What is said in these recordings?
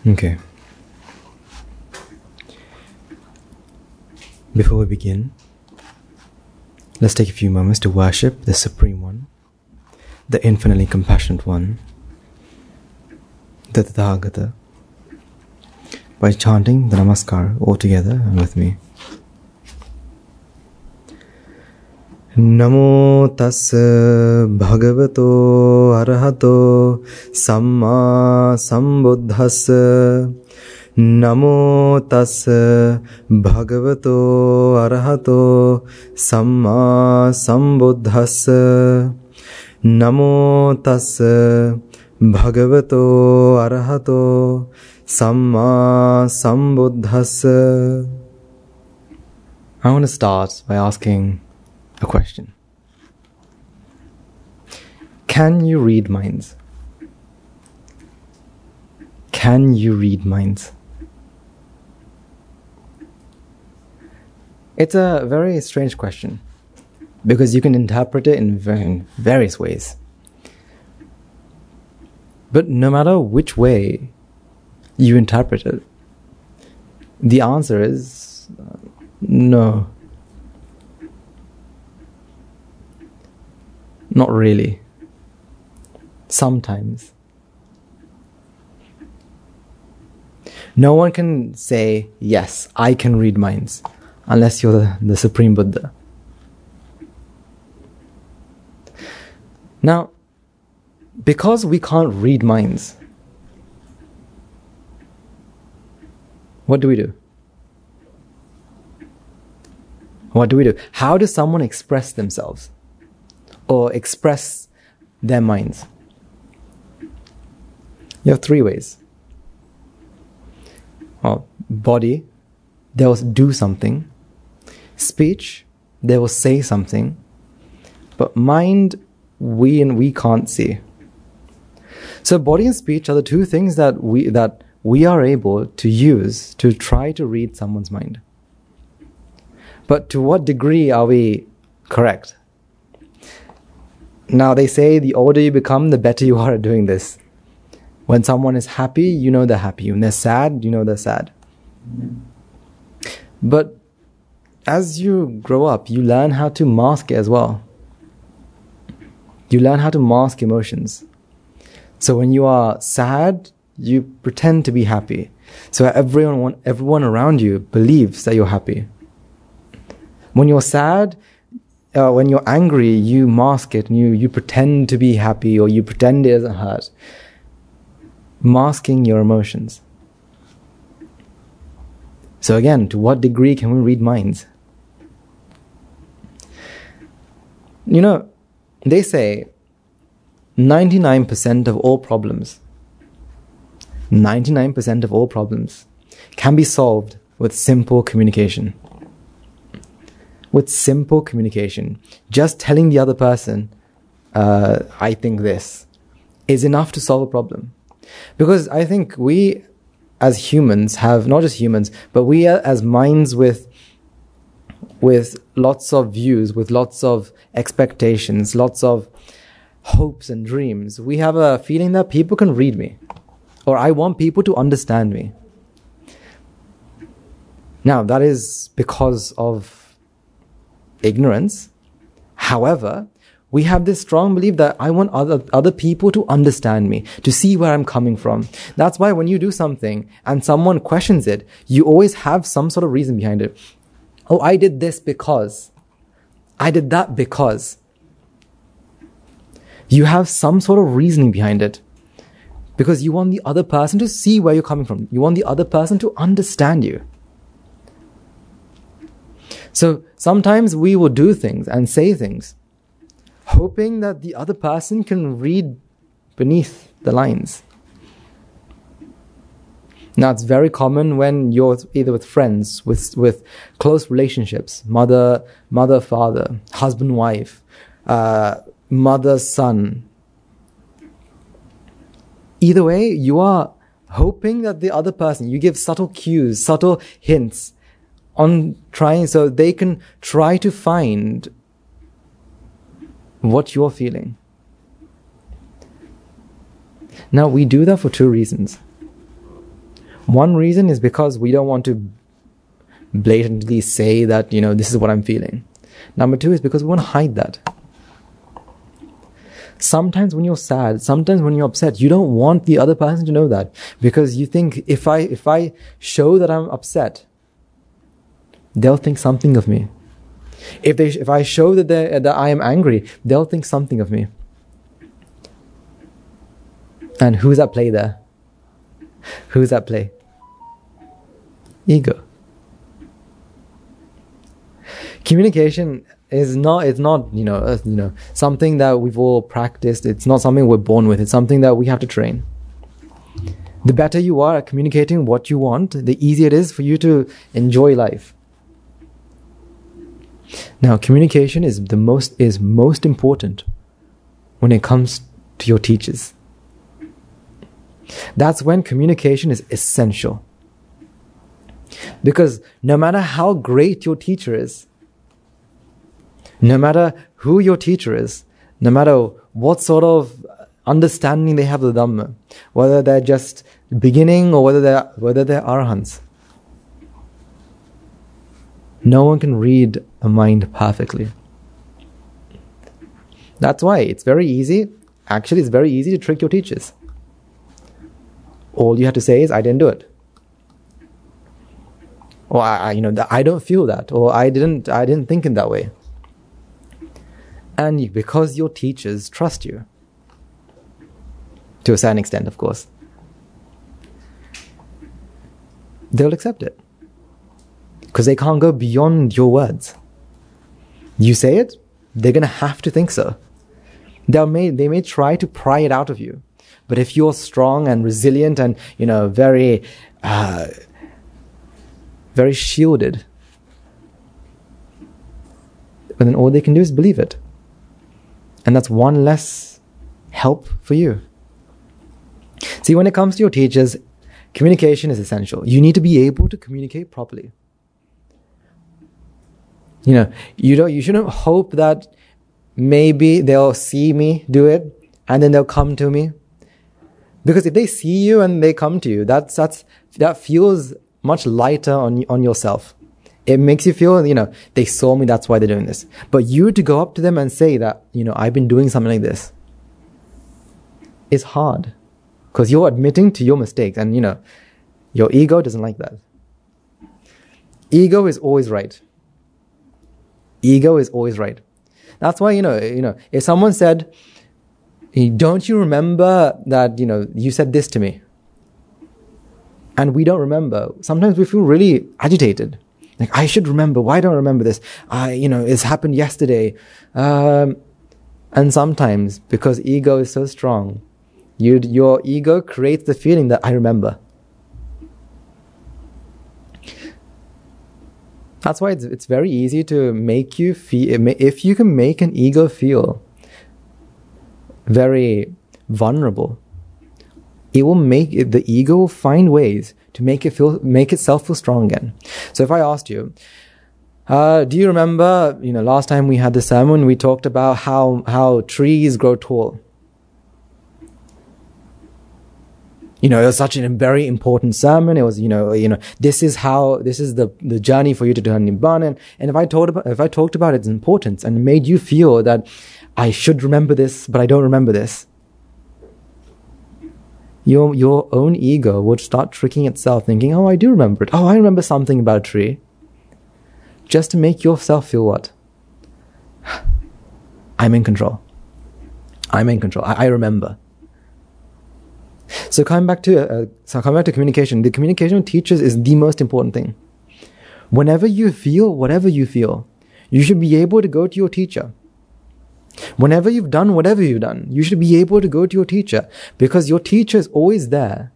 Okay. Before we begin, let's take a few moments to worship the Supreme One, the infinitely compassionate One, the Tathagata, by chanting the Namaskar all together and with me. Namo tassa bhagavato arahato samma sambuddhassa. Namo tassa bhagavato arahato samma sambuddhassa. Namo tassa bhagavato arahato samma sambuddhassa. I want to start by asking a question. Can you read minds? Can you read minds? It's a very strange question because you can interpret it in various ways. But no matter which way you interpret it, the answer is no. Not really. Sometimes. No one can say, yes, I can read minds, unless you're the Supreme Buddha. Now, because we can't read minds, what do we do? What do we do? How does someone express themselves? Or express their minds? You have three ways. Well, body, they will do something. Speech, they will say something. But mind, we can't see. So body and speech are the two things that we are able to use to try to read someone's mind. But to what degree are we correct? Now they say the older you become, the better you are at doing this. When someone is happy, you know they're happy. When they're sad, you know they're sad. But as you grow up, you learn how to mask it as well. You learn how to mask emotions. So when you are sad, you pretend to be happy. So everyone around you believes that you're happy. When you're sad, when you're angry, you mask it and you pretend to be happy, or you pretend it doesn't hurt. Masking your emotions. So again, to what degree can we read minds? You know, they say 99% of all problems, 99% of all problems can be solved with simple communication. With simple communication, just telling the other person, I think this, is enough to solve a problem. Because I think we as humans have, not just humans, but we as minds with lots of views, with lots of expectations, lots of hopes and dreams, we have a feeling that people can read me, or I want people to understand me. Now, that is because of ignorance. However, we have this strong belief that I want other people to understand me, to see where I'm coming from. That's why when you do something and someone questions it, you always have some sort of reason behind it. Oh, I did this because. I did that because. You have some sort of reasoning behind it. Because you want the other person to see where you're coming from. You want the other person to understand you. So sometimes we will do things and say things, hoping that the other person can read beneath the lines. Now it's very common when you're either with friends, with close relationships, mother, father, husband, wife, mother, son. Either way, you are hoping that the other person, you give subtle cues, subtle hints, on trying, so they can try to find what you're feeling. Now, we do that for two reasons. One reason is because we don't want to blatantly say that, this is what I'm feeling. Number two is because we want to hide that. Sometimes when you're sad, sometimes when you're upset, you don't want the other person to know that, because you think, if I show that I'm upset, they'll think something of me. If I show that I am angry, they'll think something of me. And who's at play there? Who's at play? Ego. Communication is not something that we've all practiced. It's not something we're born with. It's something that we have to train. The better you are at communicating what you want, the easier it is for you to enjoy life. Now, communication is most important when it comes to your teachers. That's when communication is essential. Because no matter how great your teacher is, no matter who your teacher is, no matter what sort of understanding they have of the Dhamma, whether they're just beginning or whether they're arahants, no one can read a mind perfectly. That's why it's very easy to trick your teachers. All you have to say is, I didn't do it. Or I don't feel that, or I didn't think in that way. And because your teachers trust you, to a certain extent, of course, they'll accept it. Because they can't go beyond your words. You say it, they're going to have to think so. They may try to pry it out of you. But if you're strong and resilient and, very, very shielded, then all they can do is believe it. And that's one less help for you. See, when it comes to your teachers, communication is essential. You need to be able to communicate properly. You shouldn't hope that maybe they'll see me do it and then they'll come to me. Because if they see you and they come to you, that feels much lighter on yourself. It makes you feel, they saw me, that's why they're doing this. But you to go up to them and say that, I've been doing something like this, is hard. Because you're admitting to your mistakes and, your ego doesn't like that. Ego is always right. Ego is always right. That's why, if someone said, don't you remember that, you said this to me? And we don't remember. Sometimes we feel really agitated. Like, I should remember. Why don't I remember this? It's happened yesterday. And sometimes, because ego is so strong, your ego creates the feeling that I remember. That's why it's very easy to make you feel, if you can make an ego feel very vulnerable, the ego will find ways to make itself feel strong again. So if I asked you, do you remember, last time we had the sermon, we talked about how trees grow tall. It was such a very important sermon. It was, this is the journey for you to turn Nibbana. And if I talked about its importance and made you feel that I should remember this, but I don't remember this, your own ego would start tricking itself, thinking, oh, I do remember it. Oh, I remember something about a tree. Just to make yourself feel what? I'm in control. I remember. So coming back to communication, the communication with teachers is the most important thing. Whenever you feel whatever you feel, you should be able to go to your teacher. Whenever you've done whatever you've done, you should be able to go to your teacher, because your teacher is always there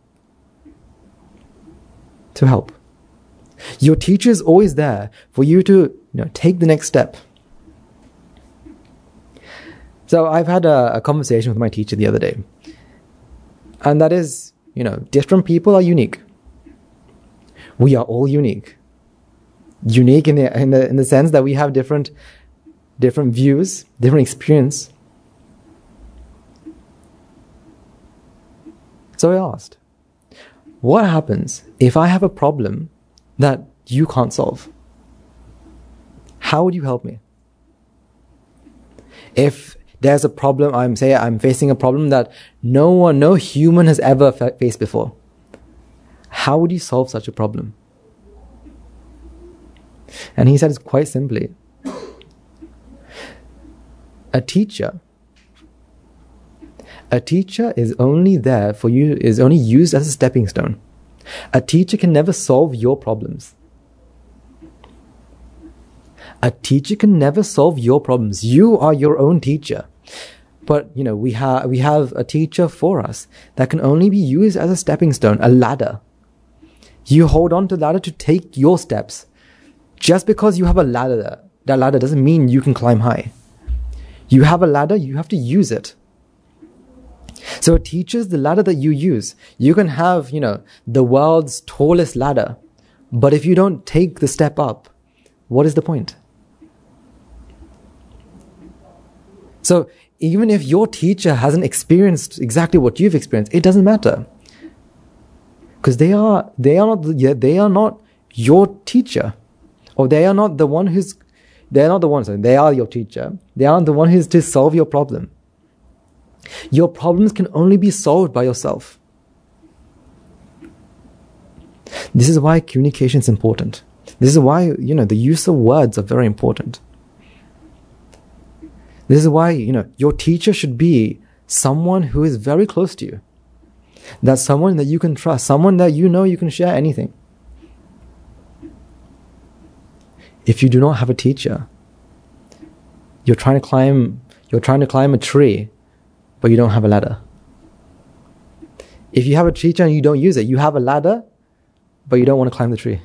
to help. Your teacher is always there for you to take the next step. So I've had a conversation with my teacher the other day. And that is, different people are unique. We are all unique. Unique in the sense that we have different views, different experience. So I asked, what happens if I have a problem that you can't solve? How would you help me? If there's a problem, I'm facing a problem that no human has ever faced before, how would you solve such a problem? And he said it's quite simply, a teacher is only there for you, is only used as a stepping stone. A teacher can never solve your problems. A teacher can never solve your problems. You are your own teacher. But, we have a teacher for us that can only be used as a stepping stone, a ladder. You hold on to the ladder to take your steps. Just because you have a ladder, that ladder doesn't mean you can climb high. You have a ladder, you have to use it. So a teacher is the ladder that you use. You can have, the world's tallest ladder, but if you don't take the step up, what is the point? So even if your teacher hasn't experienced exactly what you've experienced, it doesn't matter. Because they are not your teacher. Or they are not the one they are your teacher. They aren't the one who's to solve your problem. Your problems can only be solved by yourself. This is why communication is important. This is why, the use of words are very important. This is why, your teacher should be someone who is very close to you. That's someone that you can trust, someone that you can share anything. If you do not have a teacher, you're trying to climb a tree, but you don't have a ladder. If you have a teacher and you don't use it, you have a ladder, but you don't want to climb the tree.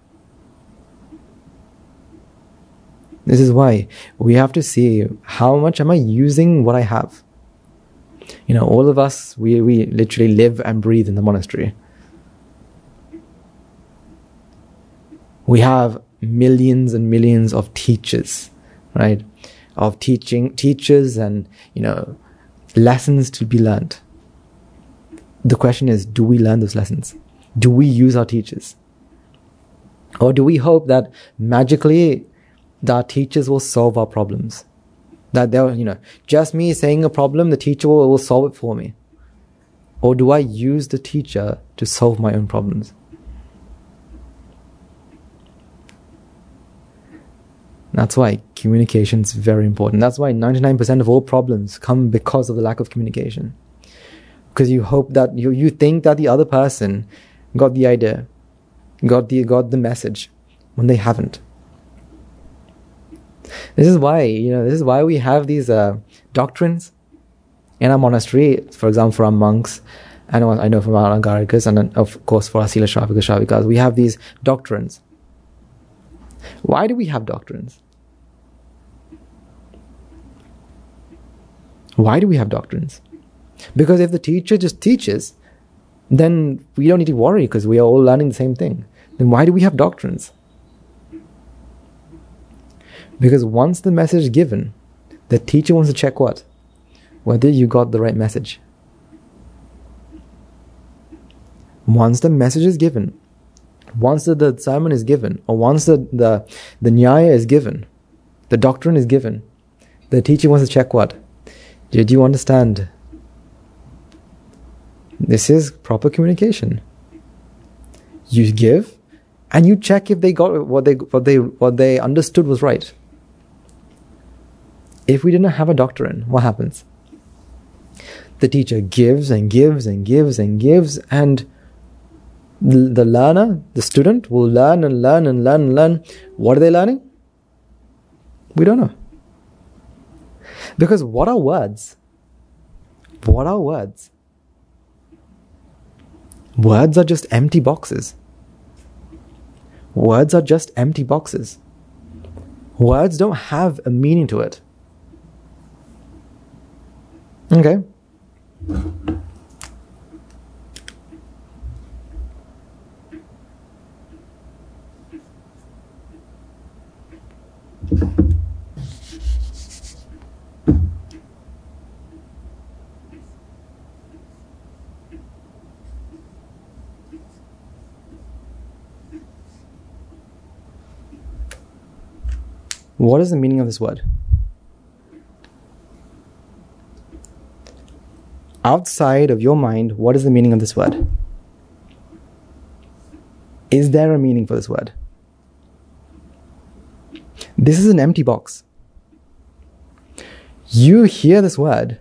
This is why we have to see, how much am I using what I have? All of us, we literally live and breathe in the monastery. We have millions and millions of teachers, right? Of teachers and, lessons to be learned. The question is, do we learn those lessons? Do we use our teachers? Or do we hope that magically our teachers will solve our problems? That they'll, just me saying a problem, the teacher will solve it for me. Or do I use the teacher to solve my own problems? That's why communication is very important. That's why 99% of all problems come because of the lack of communication. Because you hope that, you think that the other person got the idea, got the message, when they haven't. This is why we have these doctrines in our monastery. For example, for our monks, and I know from our Angarikas, and then of course for our Sila Shravikas, we have these doctrines. Why do we have doctrines? Why do we have doctrines? Because if the teacher just teaches, then we don't need to worry because we are all learning the same thing. Then why do we have doctrines? Because once the message is given, the teacher wants to check what? Whether you got the right message. Once the message is given, once the sermon is given, or once the nyaya is given, the doctrine is given, the teacher wants to check what? Did you understand? This is proper communication. You give, and you check if they got what they understood was right. If we didn't have a doctrine, what happens? The teacher gives and gives and gives and gives, and the learner, the student, will learn and learn and learn and learn. What are they learning? We don't know. Because what are words? What are words? Words are just empty boxes. Words are just empty boxes. Words don't have a meaning to it. Okay. What is the meaning of this word? Outside of your mind, what is the meaning of this word? Is there a meaning for this word? This is an empty box. You hear this word.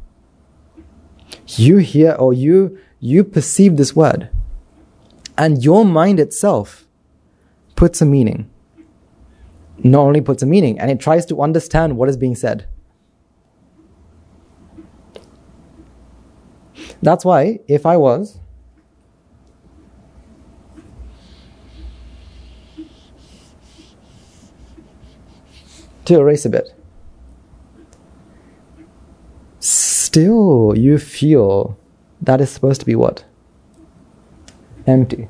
You hear or you perceive this word. And your mind itself puts a meaning. Not only puts a meaning, and it tries to understand what is being said. That's why if I was to erase a bit, still you feel that is supposed to be what? Empty.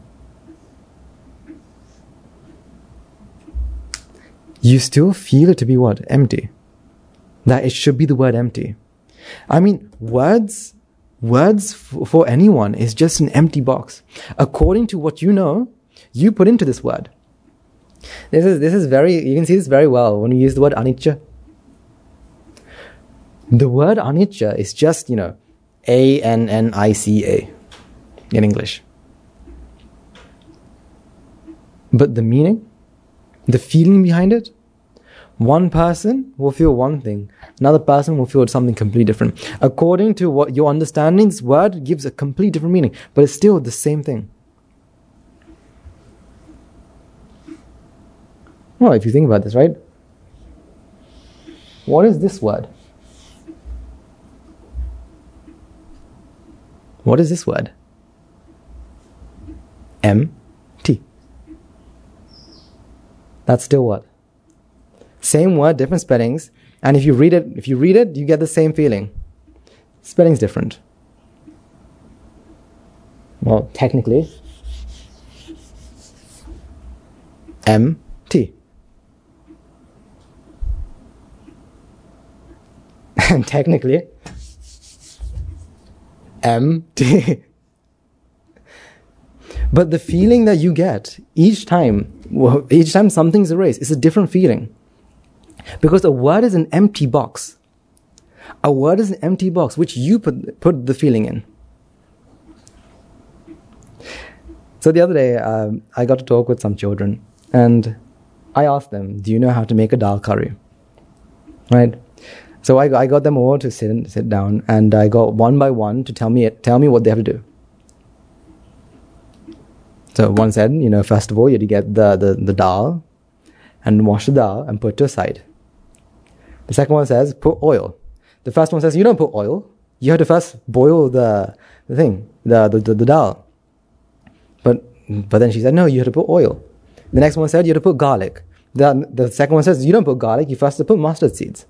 You still feel it to be what? Empty. That it should be the word empty. I mean, words for anyone is just an empty box. According to what you know, you put into this word. This is very, you can see this very well when you use the word anicca. The word anicca is just, A-N-N-I-C-A in English. But the meaning, the feeling behind it, one person will feel one thing, another person will feel something completely different. According to what your understanding, this word gives a completely different meaning, but it's still the same thing. Well, if you think about this, right? What is this word? What is this word? M-T. That's still what? Same word, different spellings, and if you read it, you get the same feeling. Spelling's different. Well, technically, M-T. And technically, M-T. But the feeling that you get each time something's erased, it's a different feeling. Because a word is an empty box. A word is an empty box which you put the feeling in. So the other day, I got to talk with some children, and I asked them, do you know how to make a dal curry? Right? So I got them all to sit down, and I got one by one to tell me what they have to do. So one said, first of all, you have to get the dal, and wash the dal and put it to a side. The second one says, put oil. The first one says, you don't put oil. You have to first boil the dal. But then she said, no, you have to put oil. The next one said, you have to put garlic. The second one says, you don't put garlic, you first have to put mustard seeds.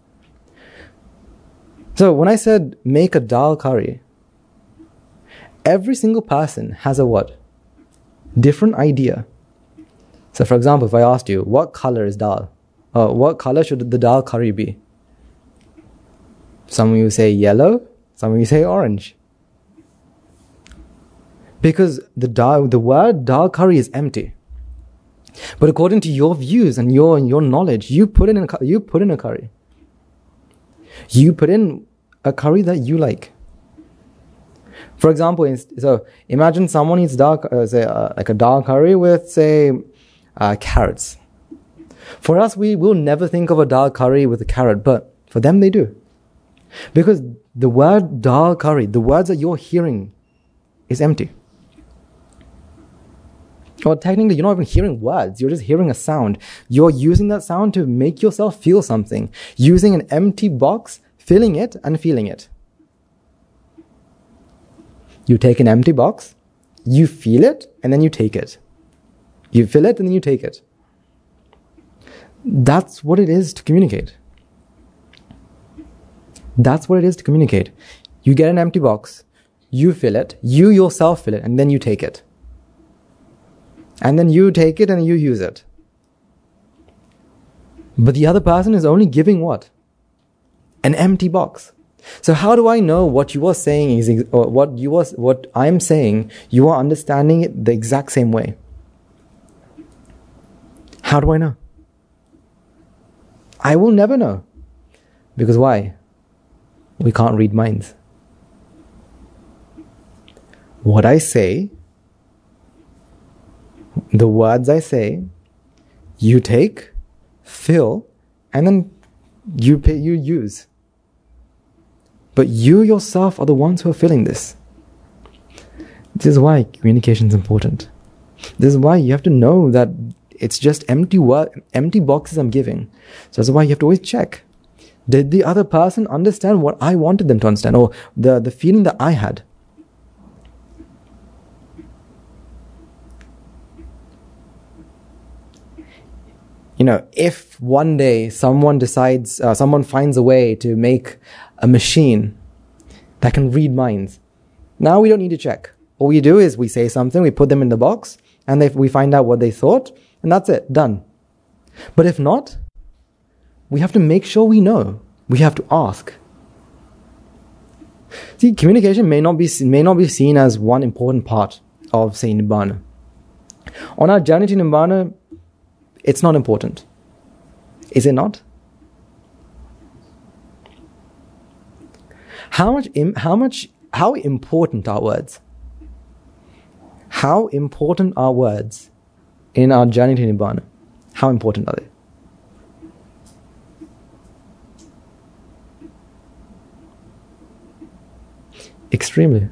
So when I said, make a dal curry, every single person has a what? Different idea. So for example, if I asked you, what color is dal? What color should the dal curry be? Some of you say yellow, some of you say orange. Because the word dal curry is empty. But according to your views and your knowledge, you put in a curry. You put in a curry that you like. For example, so imagine someone eats like a dal curry with, say, carrots. For us, we will never think of a dal curry with a carrot, but for them they do. Because the word dal curry, the words that you're hearing, is empty. Or technically, you're not even hearing words, you're just hearing a sound. You're using that sound to make yourself feel something, using an empty box, filling it and feeling it. You take an empty box, you feel it, and then you take it. You fill it and then you take it. That's what it is to communicate. That's what it is to communicate. You get an empty box, you fill it, you yourself fill it, and then you take it. And then you take it and you use it. But the other person is only giving what? An empty box. So how do I know what you are saying is, or what I'm saying, you are understanding it the exact same way? How do I know? I will never know. Because why? We can't read minds. What I say, the words I say, you take, fill, and then you use. But you yourself are the ones who are filling this. This is why communication is important. This is why you have to know that it's just empty boxes I'm giving. So that's why you have to always check. Did the other person understand what I wanted them to understand, or the feeling that I had? If one day someone finds a way to make a machine that can read minds, now we don't need to check. All we do is we say something, we put them in the box, and we find out what they thought, and that's it, done. But if not, we have to make sure we know. We have to ask. See, communication may not be seen as one important part of, say, Nibbana. On our journey to Nibbana, it's not important. Is it not? How important are words? How important are words in our journey to Nibbana? How important are they? Extremely.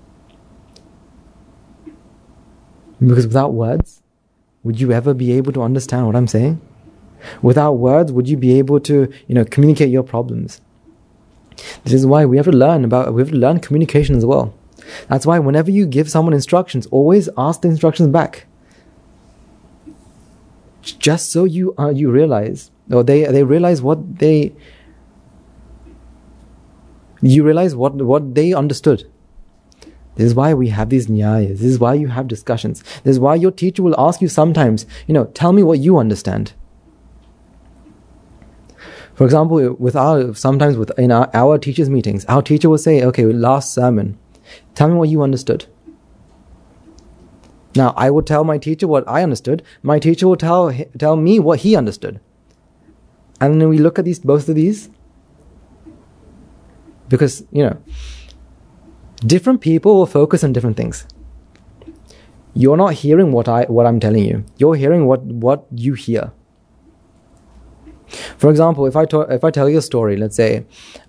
Because without words, would you ever be able to understand what I'm saying? Without words, would you be able to, communicate your problems? This is why we have to learn communication as well. That's why whenever you give someone instructions, always ask the instructions back. Just so you realize, or they realize what they understood. This is why we have these nyayas. This is why you have discussions. This is why your teacher will ask you sometimes, tell me what you understand. For example, in our teachers' meetings, our teacher will say, okay, last sermon, tell me what you understood. Now, I will tell my teacher what I understood. My teacher will tell me what he understood. And then we look at both of these. Because, different people will focus on different things. You're not hearing what I'm telling you. You're hearing what you hear. For example, if I tell you a story, let's say,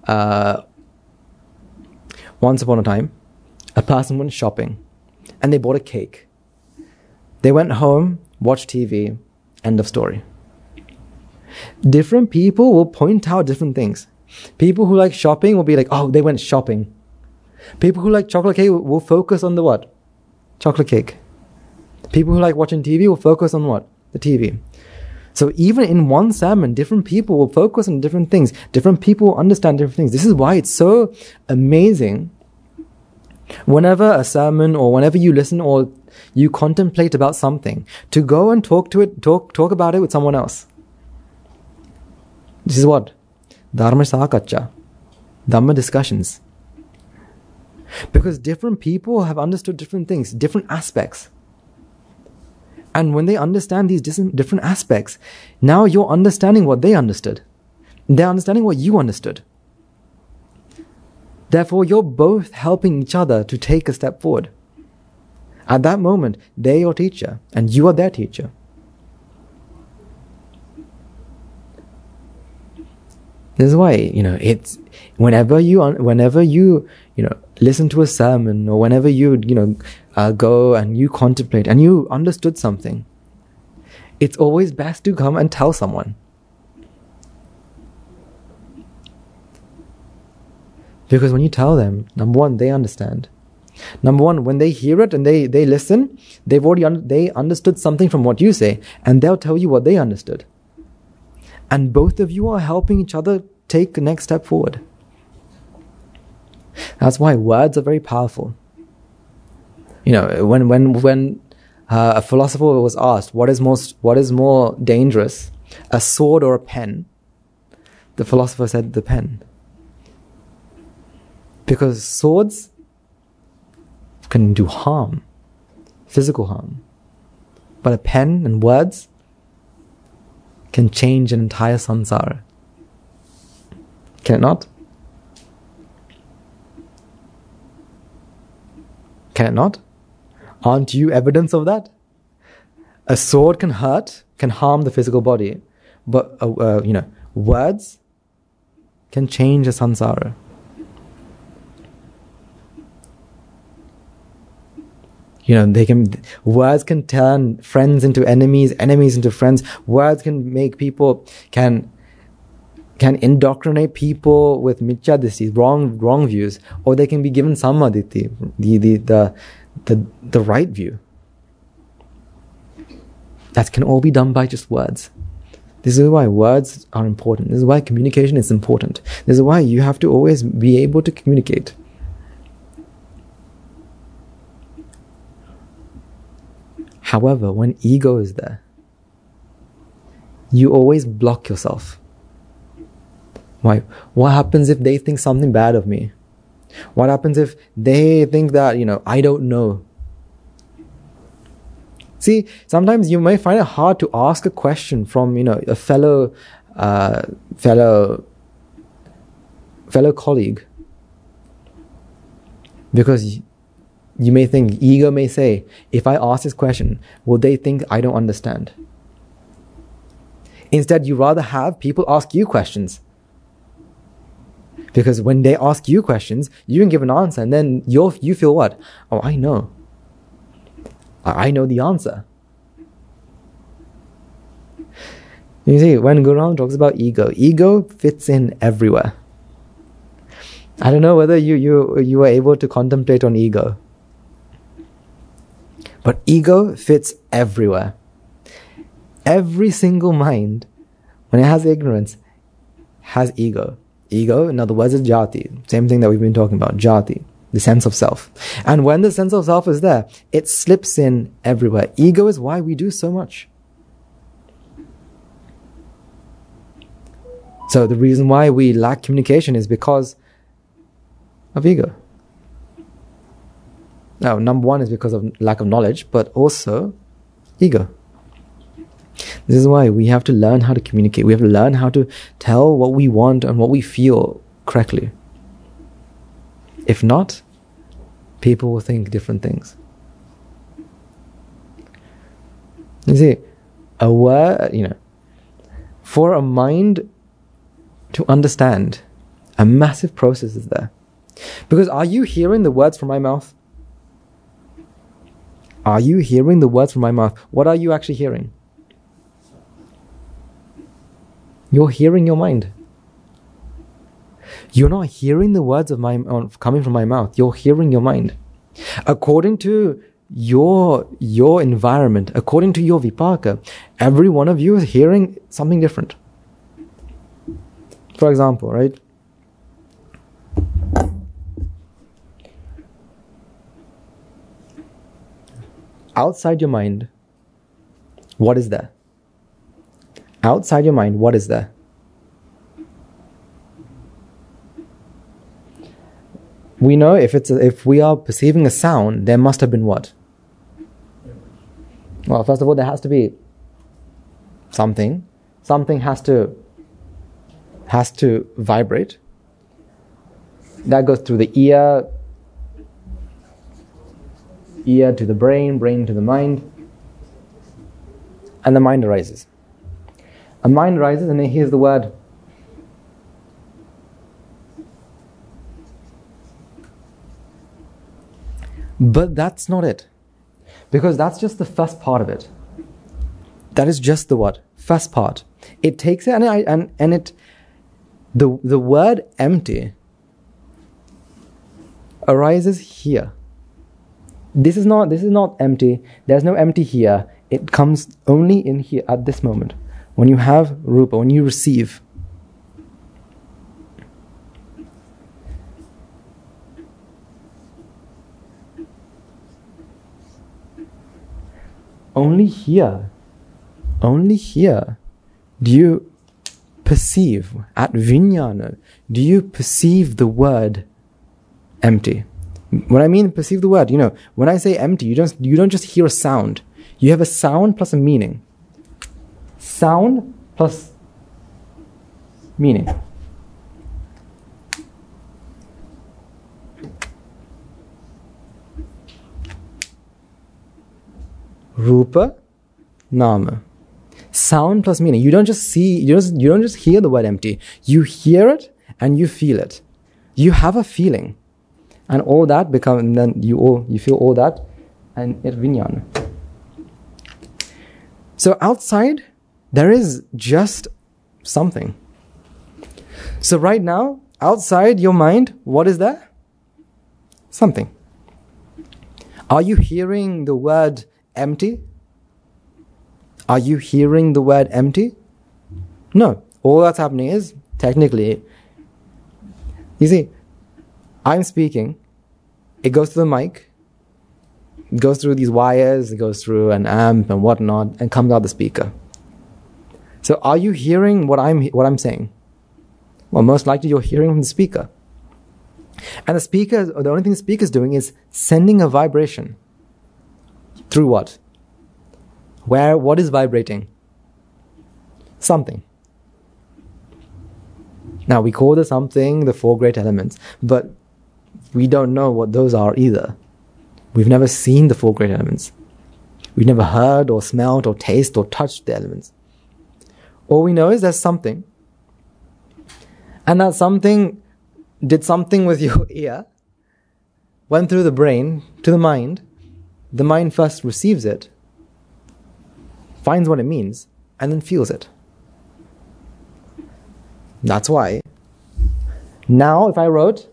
once upon a time, a person went shopping and they bought a cake. They went home, watched TV, end of story. Different people will point out different things. People who like shopping will be like, oh, they went shopping. People who like chocolate cake will focus on the what? Chocolate cake. People who like watching TV will focus on what? The TV. So even in one sermon, different people will focus on different things. Different people will understand different things. This is why it's so amazing whenever a sermon or whenever you listen or you contemplate about something, to go and talk about it with someone else. This is what? Dharma Sahakacha. Dhamma discussions. Because different people have understood different things, different aspects. And when they understand these different aspects, now you're understanding what they understood. They're understanding what you understood. Therefore, you're both helping each other to take a step forward. At that moment, they're your teacher, and you are their teacher. This is why, it's whenever you listen to a sermon, or whenever you go and you contemplate and you understood something, it's always best to come and tell someone. Because when you tell them, number one, they understand. Number one, when they hear it and they listen, they understood something from what you say, and they'll tell you what they understood. And both of you are helping each other take the next step forward. That's why words are very powerful. When a philosopher was asked, what is more dangerous, a sword or a pen? The philosopher said, the pen. Because swords can do harm, physical harm. But a pen and words can change an entire samsara, Can it not? Can it not? Aren't you evidence of that? A sword can hurt, can harm the physical body, but words can change a samsara. Words can turn friends into enemies, enemies into friends. Words can make people, can indoctrinate people with michadisi, wrong views, or they can be given sammaditi, the right view. That can all be done by just words. This is why words are important. This is why communication is important. This is why you have to always be able to communicate. However, when ego is there, you always block yourself. Why? What happens if they think something bad of me? What happens if they think that, I don't know? See, sometimes you may find it hard to ask a question from, a fellow colleague. Because you may think, ego may say, if I ask this question, will they think I don't understand? Instead, you rather have people ask you questions. Because when they ask you questions, you can give an answer, and then you feel what? Oh, I know. I know the answer. You see, when Guru Ram talks about ego fits in everywhere. I don't know whether you were able to contemplate on ego. But ego fits everywhere. Every single mind, when it has ignorance, has ego. Ego, in other words, is jati. Same thing that we've been talking about, jati. The sense of self. And when the sense of self is there, it slips in everywhere. Ego is why we do so much. So the reason why we lack communication is because of ego. Now, number one is because of lack of knowledge, but also ego. This is why we have to learn how to communicate. We have to learn how to tell what we want and what we feel correctly. If not, people will think different things. You see, a word, for a mind to understand, a massive process is there. Because are you hearing the words from my mouth? Are you hearing the words from my mouth? What are you actually hearing? You're hearing your mind. You're not hearing the words coming from my mouth. You're hearing your mind. According to your environment, according to your vipaka, every one of you is hearing something different. For example, right? Outside your mind, what is there? Outside your mind, what is there? We know if we are perceiving a sound, there must have been what? Well, first of all, there has to be something. Something has to vibrate. That goes through the ear to the brain to the mind, and the mind arises. A mind arises and it hears the word. But that's not it. Because that's just the first part of it. That is just the what? First part. It takes it and the word empty arises here. This is not empty. There's no empty here. It comes only in here at this moment. When you have rupa, when you receive. Only here do you perceive, at vijnana, do you perceive the word empty. When I mean perceive the word, when I say empty, you don't just hear a sound. You have a sound plus a meaning. Sound plus meaning. Rupa, nama. Sound plus meaning. You don't just see, you don't just hear the word empty. You hear it and you feel it. You have a feeling. And all that becomes, and then you feel all that, and it's vinyana. So outside, there is just something. So right now, outside your mind, what is there? Something. Are you hearing the word empty? Are you hearing the word empty? No. All that's happening is, technically, you see, I'm speaking, it goes to the mic, it goes through these wires, it goes through an amp and whatnot, and comes out the speaker. So are you hearing what I'm saying? Well, most likely you're hearing from the speaker. And the only thing the speaker is doing is sending a vibration. Through what? What is vibrating? Something. Now we call the something the four great elements, but we don't know what those are either. We've never seen the four great elements. We've never heard or smelled or tasted or touched the elements. All we know is there's something. And that something did something with your ear, went through the brain to the mind. The mind first receives it, finds what it means, and then feels it. That's why now if I wrote,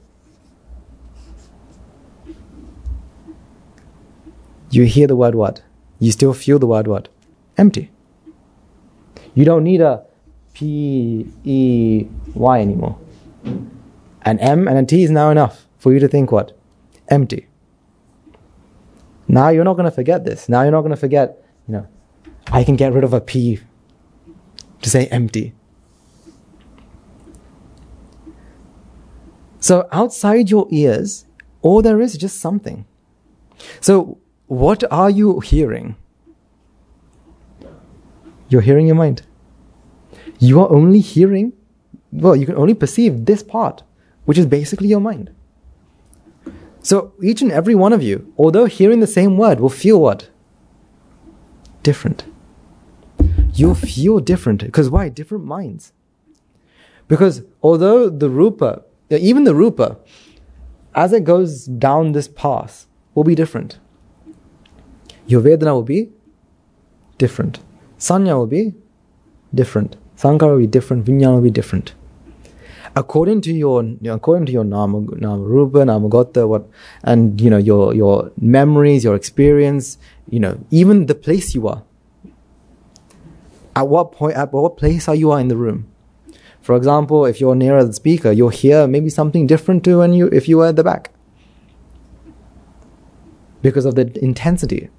you hear the word what? You still feel the word what? Empty. You don't need a P-E-Y anymore. An M and a T is now enough for you to think what? Empty. Now you're not going to forget this. Now you're not going to forget, I can get rid of a P to say empty. So outside your ears, all there is just something. So what are you hearing? You're hearing your mind. You are only hearing, you can only perceive this part, which is basically your mind. So each and every one of you, although hearing the same word, will feel what? Different. You'll feel different. Because why? Different minds. Because although the rupa, even the rupa, as it goes down this path, will be different. Your Vedana will be different. Sanya will be different. Sankhara will be different. Vijnana will be different. According to your nama rupa, nama gota, and your memories, your experience, even the place you are. At what place are you in the room? For example, if you're nearer the speaker, you'll hear maybe something different to if you were at the back. Because of the intensity.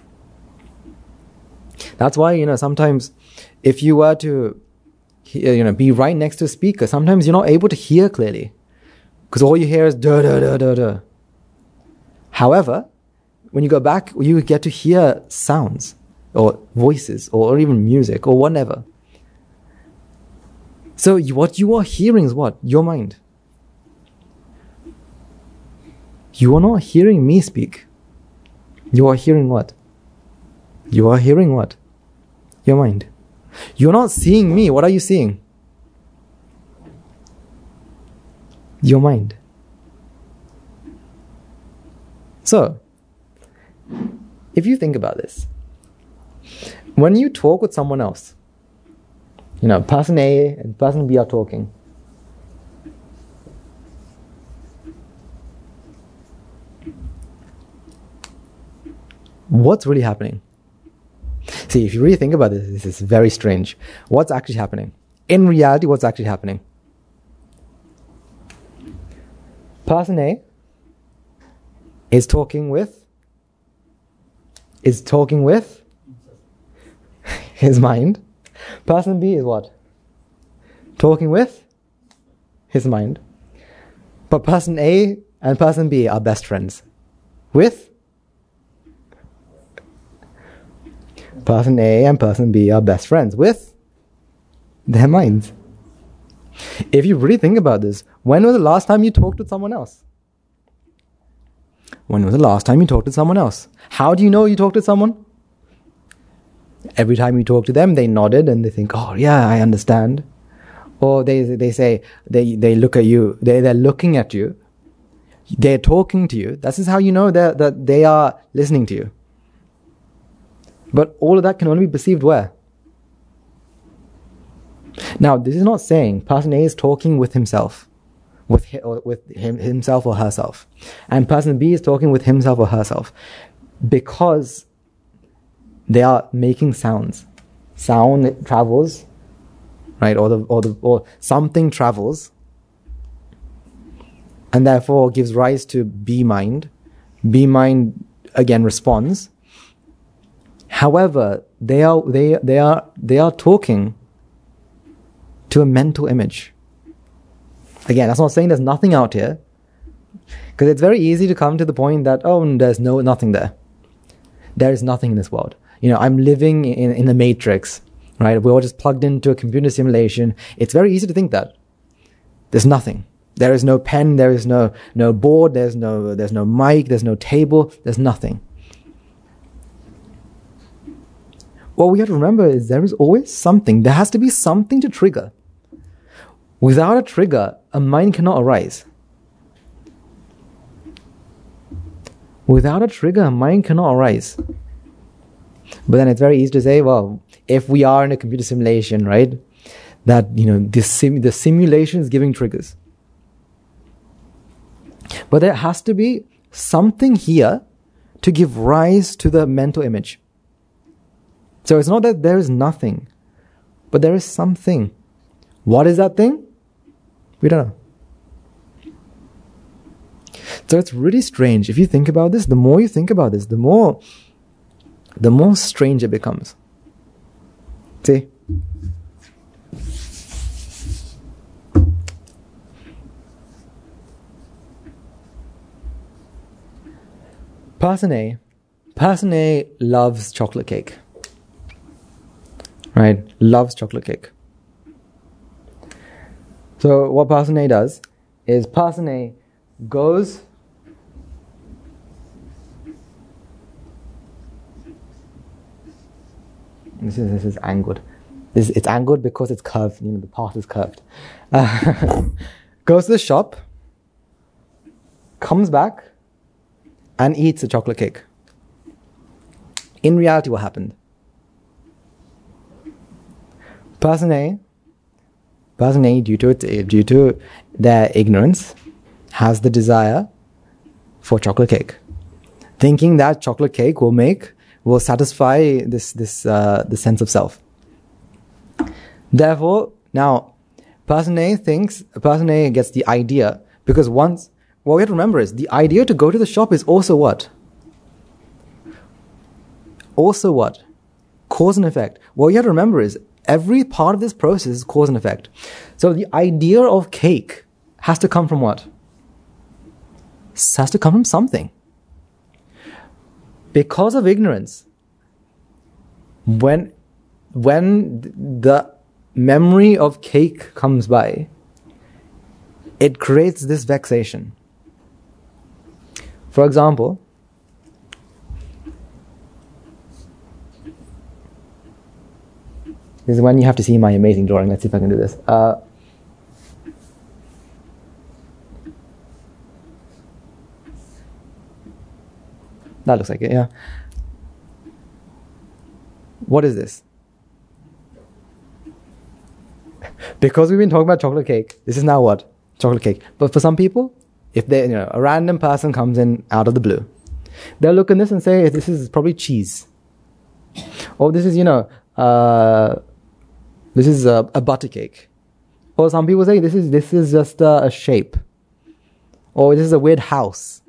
That's why, sometimes if you were to be right next to a speaker, sometimes you're not able to hear clearly. Because all you hear is da da da da da. However, when you go back, you get to hear sounds or voices or even music or whatever. So what you are hearing is what? Your mind. You are not hearing me speak. You are hearing what? You are hearing what? Your mind. You're not seeing me. What are you seeing? Your mind. So, if you think about this, when you talk with someone else, person A and person B are talking. What's really happening? See, if you really think about this is very strange. What's actually happening? In reality, what's actually happening? Person A is talking with his mind. Person B is what? Talking with his mind. But person A and person B are best friends. With? Person A and person B are best friends. With? Their minds. If you really think about this, when was the last time you talked with someone else? When was the last time you talked to someone else? How do you know you talked to someone? Every time you talk to them, they nodded and they think, oh yeah, I understand. Or they say, they look at you, they're looking at you, they're talking to you. This is how you know that they are listening to you. But all of that can only be perceived where? Now, this is not saying person A is talking with himself, with himself or herself, and person B is talking with himself or herself, because they are making sounds. Sound travels, right? Or something travels, and therefore gives rise to B mind. B mind again responds. However, they are talking to a mental image. Again, that's not saying there's nothing out here, because it's very easy to come to the point that, oh, there's nothing there. There is nothing in this world. I'm living in the matrix, right? We're all just plugged into a computer simulation. It's very easy to think that there's nothing. There is no pen. There is no board. There's no mic. There's no table. There's nothing. What we have to remember is there is always something. There has to be something to trigger. Without a trigger, a mind cannot arise. Without a trigger, a mind cannot arise. But then it's very easy to say, well, if we are in a computer simulation, right, that, the simulation is giving triggers. But there has to be something here to give rise to the mental image. So it's not that there is nothing, but there is something. What is that thing? We don't know. So it's really strange. If you think about this, the more you think about this, the more strange it becomes. See? Person A loves chocolate cake. Right? Loves chocolate cake. So what person A does is person A goes this is angled. It's angled because it's curved. The path is curved. Goes to the shop, comes back, and eats a chocolate cake. In reality, what happened? Person A, due to their ignorance, has the desire for chocolate cake, thinking that chocolate cake will satisfy this the sense of self. Therefore, now person A gets the idea, because what we have to remember is the idea to go to the shop is also what? Also what? Cause and effect. What you have to remember is every part of this process is cause and effect. So the idea of cake has to come from what? It has to come from something. Because of ignorance, when the memory of cake comes by, it creates this vexation. For example, this is when you have to see my amazing drawing. Let's see if I can do this. That looks like it, yeah. What is this? Because we've been talking about chocolate cake, this is now what? Chocolate cake. But for some people, if a random person comes in out of the blue, they'll look at this and say, this is probably cheese. Or this is, this is a butter cake. Or some people say, this is just a shape. Or this is a weird house.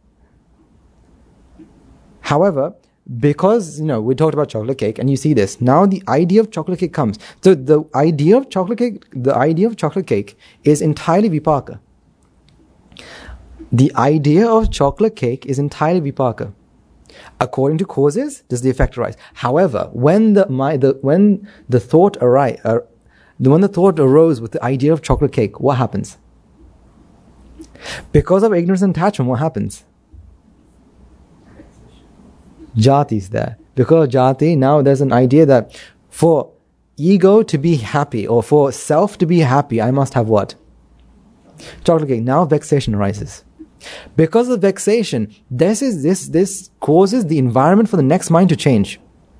However, because, we talked about chocolate cake and you see this, now the idea of chocolate cake comes. So the idea of chocolate cake is entirely vipaka. The idea of chocolate cake is entirely vipaka. According to causes, does the effect arise? However, when the thought arose with the idea of chocolate cake, what happens? Because of ignorance and attachment, what happens? Jati is there. because of jati, now there's an idea that for ego to be happy, or for self to be happy, I must have what? Chocolate cake. Now vexation arises. Because of vexation, this causes the environment for the next mind to change.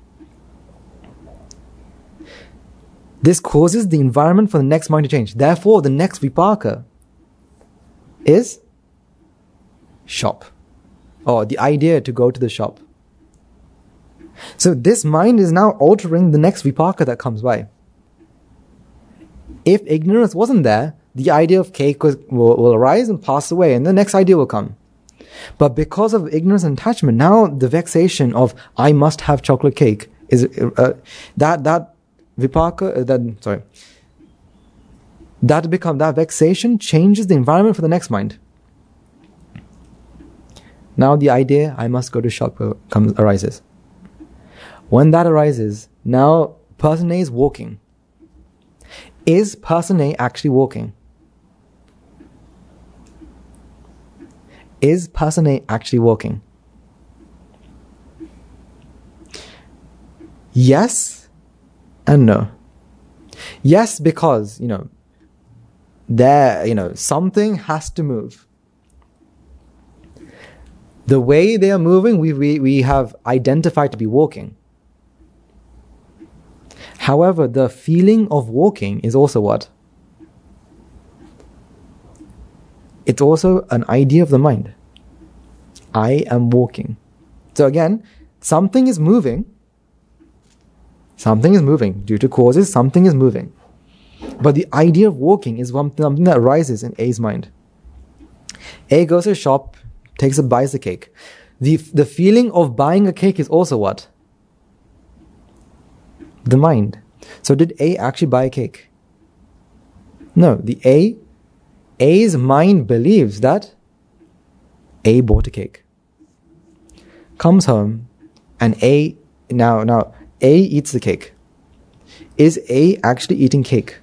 This causes the environment for the next mind to change. Therefore, the next vipaka is shop, or the idea to go to the shop. So this mind is now altering the next vipaka that comes by. If ignorance wasn't there, the idea of cake will arise and pass away, and the next idea will come. But because of ignorance and attachment, now the vexation of I must have chocolate cake is that vipaka. That vexation changes the environment for the next mind. Now the idea I must go to shop arises. When that arises, now person A is walking. Is person A actually walking? Is person A actually walking? Yes and no. Yes, because, something has to move. The way they are moving, we have identified to be walking. However, the feeling of walking is also what? It's also an idea of the mind. I am walking. So again, something is moving. Something is moving. Due to causes, something is moving. But the idea of walking is something that arises in A's mind. A goes to a shop, buys a cake. The feeling of buying a cake is also what? The mind. So did A actually buy a cake? No. A's mind believes that A bought a cake. Comes home and now A eats the cake. Is A actually eating cake?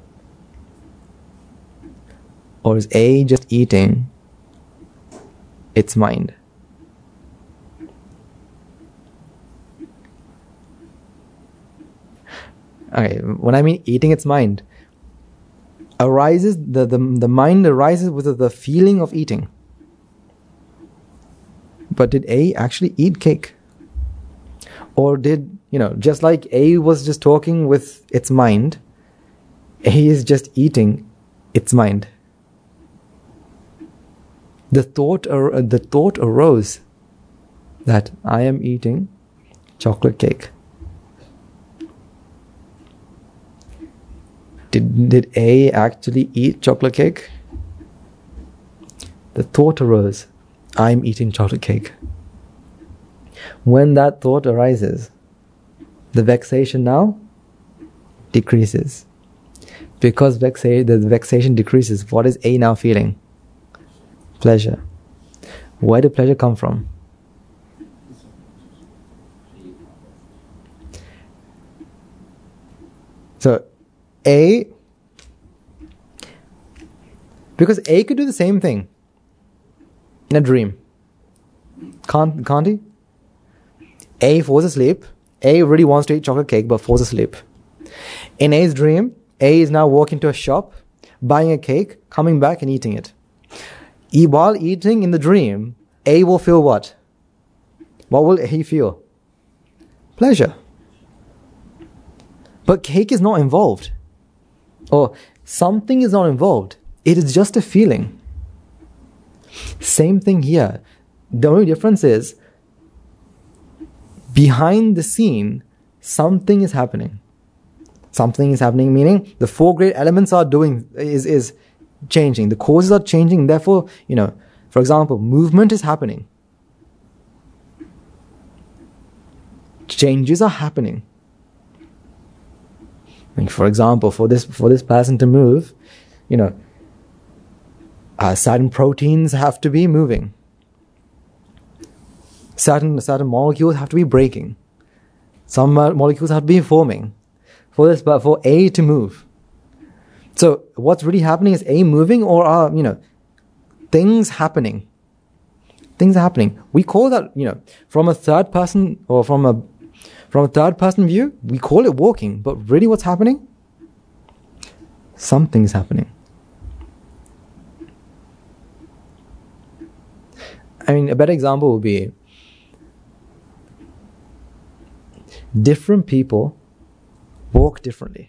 Or is A just eating its mind? Okay, when I mean eating its mind, arises the mind arises with the feeling of eating. But did A actually eat cake? Or did, just like A was just talking with its mind, A is just eating its mind. The thought arose that I am eating chocolate cake. Did A actually eat chocolate cake? The thought arose, I'm eating chocolate cake. When that thought arises, the vexation now decreases. Because the vexation decreases, what is A now feeling? Pleasure. Where did pleasure come from? So, because A could do the same thing in a dream. Can't he? A falls asleep. A really wants to eat chocolate cake but falls asleep. In A's dream, A is now walking to a shop, buying a cake, coming back and eating it. While eating in the dream, A will feel what? What will he feel? Pleasure. But cake is not involved. Or something is not involved. It is just a feeling. Same thing here. The only difference is, behind the scene, something is happening. Something is happening, meaning the four great elements is changing. The causes are changing. Therefore, for example, movement is happening. Changes are happening. Like for example, for this person to move, certain proteins have to be moving. Certain molecules have to be breaking. Some molecules have to be forming. For A to move. So what's really happening is A moving, or are things happening. Things are happening. We call that from a third person or from From a third person view, we call it walking, but really what's happening? Something's happening. I mean, a better example would be different people walk differently.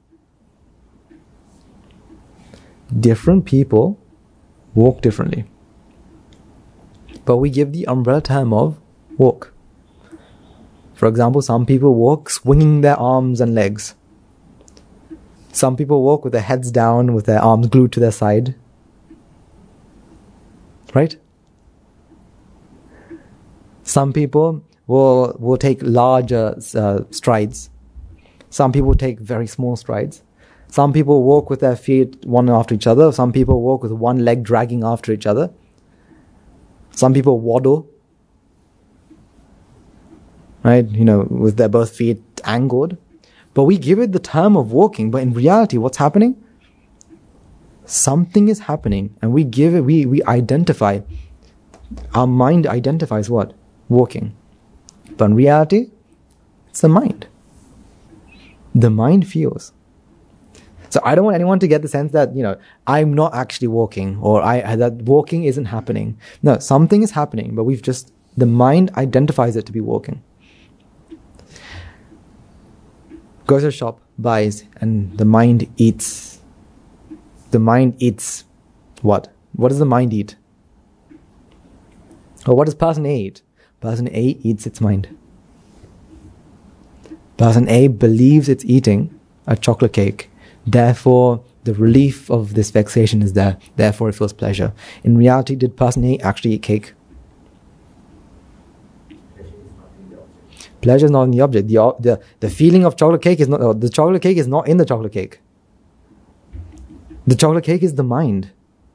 Different people walk differently. But we give the umbrella term of walk. For example, some people walk swinging their arms and legs. Some people walk with their heads down, with their arms glued to their side. Right? Some people will take larger strides. Some people take very small strides. Some people walk with their feet one after each other. Some people walk with one leg dragging after each other. Some people waddle, right? With their both feet angled. But we give it the term of walking. But in reality, what's happening? Something is happening, and we give it. We identify. Our mind identifies what? Walking. But in reality, it's the mind. The mind feels. So I don't want anyone to get the sense that, I'm not actually walking, or that walking isn't happening. No, something is happening, but the mind identifies it to be walking. Goes to a shop, buys, and the mind eats. The mind eats what? What does the mind eat? Or what does person A eat? Person A eats its mind. Person A believes it's eating a chocolate cake. Therefore, the relief of this vexation is there. Therefore, it feels pleasure. In reality, did person A actually eat cake? Pleasure is not in the object. The feeling of chocolate cake is not. The chocolate cake is not in the chocolate cake. The chocolate cake is the mind.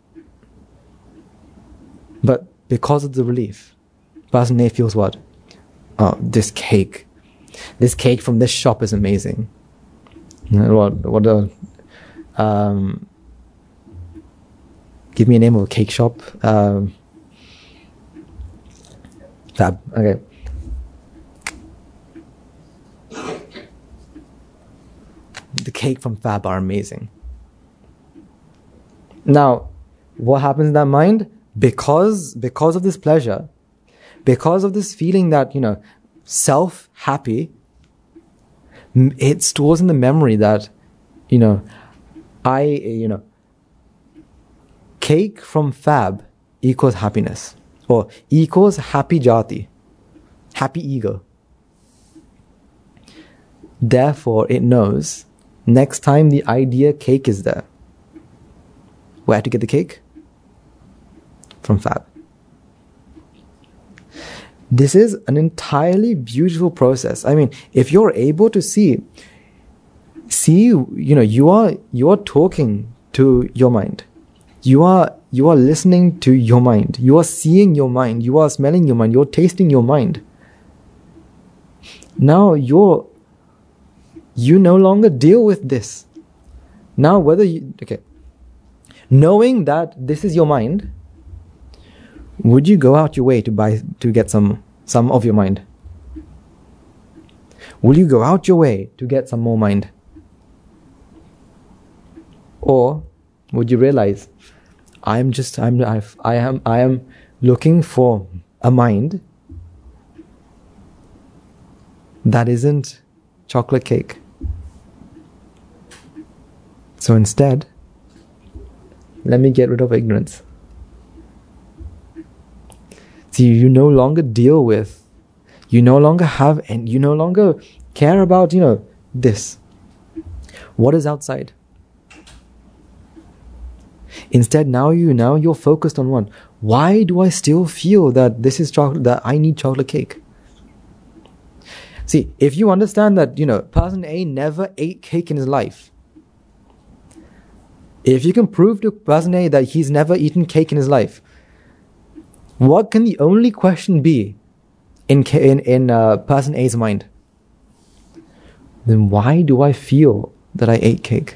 But because of the relief, person A feels what? Oh, this cake from this shop is amazing. Give me a name of a cake shop. Fab. Okay. The cake from Fab are amazing. Now, what happens in that mind? Because of this pleasure, because of this feeling that, self-happy, it stores in the memory that, cake from Fab equals happiness, or equals happy jati, happy ego. Therefore, it knows next time the idea cake is there, where to get the cake? From Fab. This is an entirely beautiful process. I mean, if you're able to see, you are talking to your mind. You are listening to your mind. You are seeing your mind. You are smelling your mind. You're tasting your mind. Now you no longer deal with this. Now knowing that this is your mind, would you go out your way to get some of your mind? Will you go out your way to get some more mind? Or would you realize I am looking for a mind that isn't chocolate cake. So instead, let me get rid of ignorance. See, you no longer deal with, you no longer have, and you no longer care about, this. What is outside? Instead, now you're focused on what? Why do I still feel that this is chocolate, that I need chocolate cake? See, if you understand that, person A never ate cake in his life, if you can prove to person A that he's never eaten cake in his life, what can the only question be in person A's mind? Then why do I feel that I ate cake?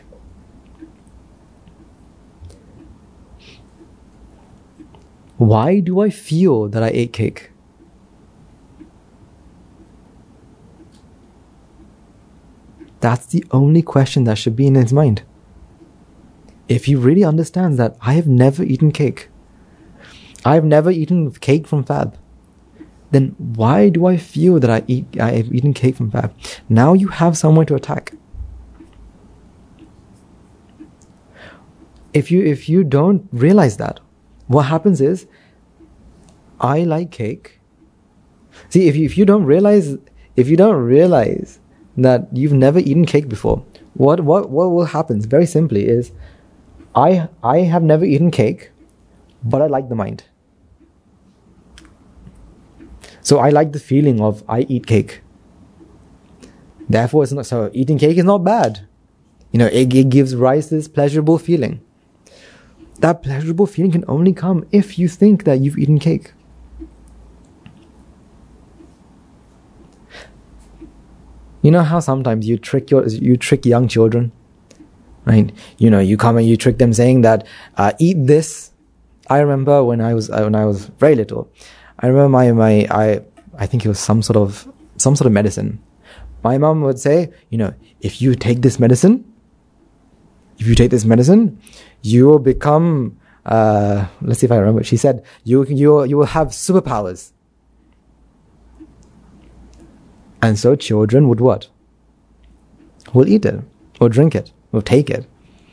Why do I feel that I ate cake? That's the only question that should be in his mind. If he really understands that I have never eaten cake, I've never eaten cake from Fab, then why do I feel that I have eaten cake from Fab? Now you have someone to attack. If you don't realize that, what happens is, I like cake. See, if you don't realize that you've never eaten cake before, what will happen very simply is, I have never eaten cake, but I like the mind. So I like the feeling of I eat cake. Therefore, so eating cake is not bad. It gives rise to this pleasurable feeling. That pleasurable feeling can only come if you think that you've eaten cake. You know how sometimes you trick young children, right? You come and you trick them saying that eat this. I remember when I was very little, I remember I think it was some sort of medicine. My mom would say, if you take this medicine, you will become, let's see if I remember. She said, you will have superpowers. And so children would what? Will eat it, or drink it, or take it,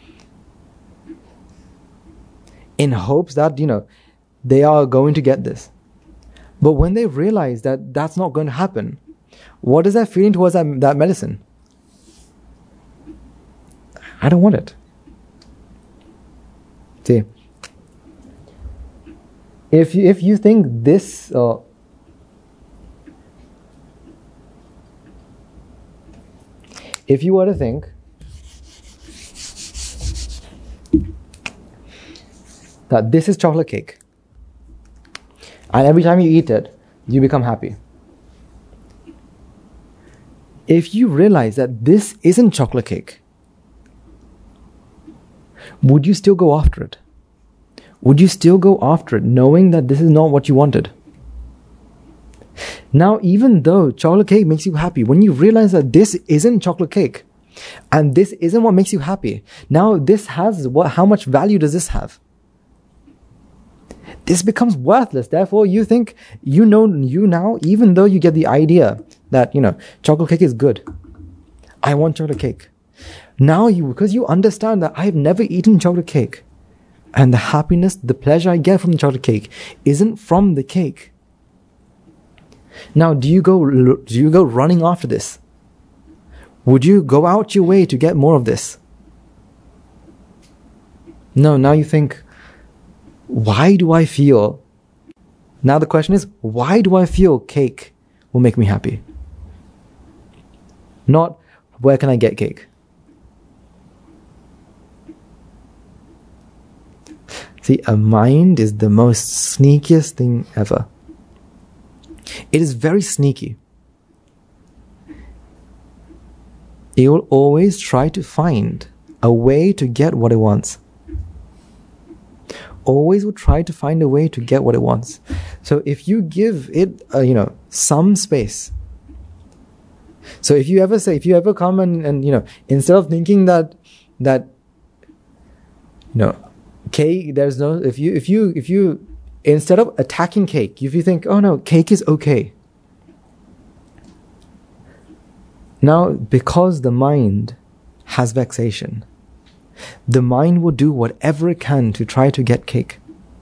in hopes that, they are going to get this. But when they realize that that's not going to happen, what is that feeling towards that medicine? I don't want it. See, if you think this, if you were to think that this is chocolate cake, and every time you eat it, you become happy. If you realize that this isn't chocolate cake, would you still go after it? Would you still go after it knowing that this is not what you wanted? Now, even though chocolate cake makes you happy, when you realize that this isn't chocolate cake, and this isn't what makes you happy, now this has how much value does this have? This becomes worthless. Therefore, you think, now, even though you get the idea that, chocolate cake is good, I want chocolate cake. Now because you understand that I've never eaten chocolate cake, and the happiness, the pleasure I get from the chocolate cake isn't from the cake. Now, do you go running after this? Would you go out your way to get more of this? No, now you think, why do I feel? Now the question is, why do I feel cake will make me happy? Not, where can I get cake? See, a mind is the most sneakiest thing ever. It is very sneaky. It will always try to find a way to get what it wants. Always will try to find a way to get what it wants. So if you give it, some space. So if you ever come and instead of thinking that cake, there's no, if you instead of attacking cake, if you think, oh no, cake is okay. Now, because the mind has vexation, the mind will do whatever it can to try to get cake.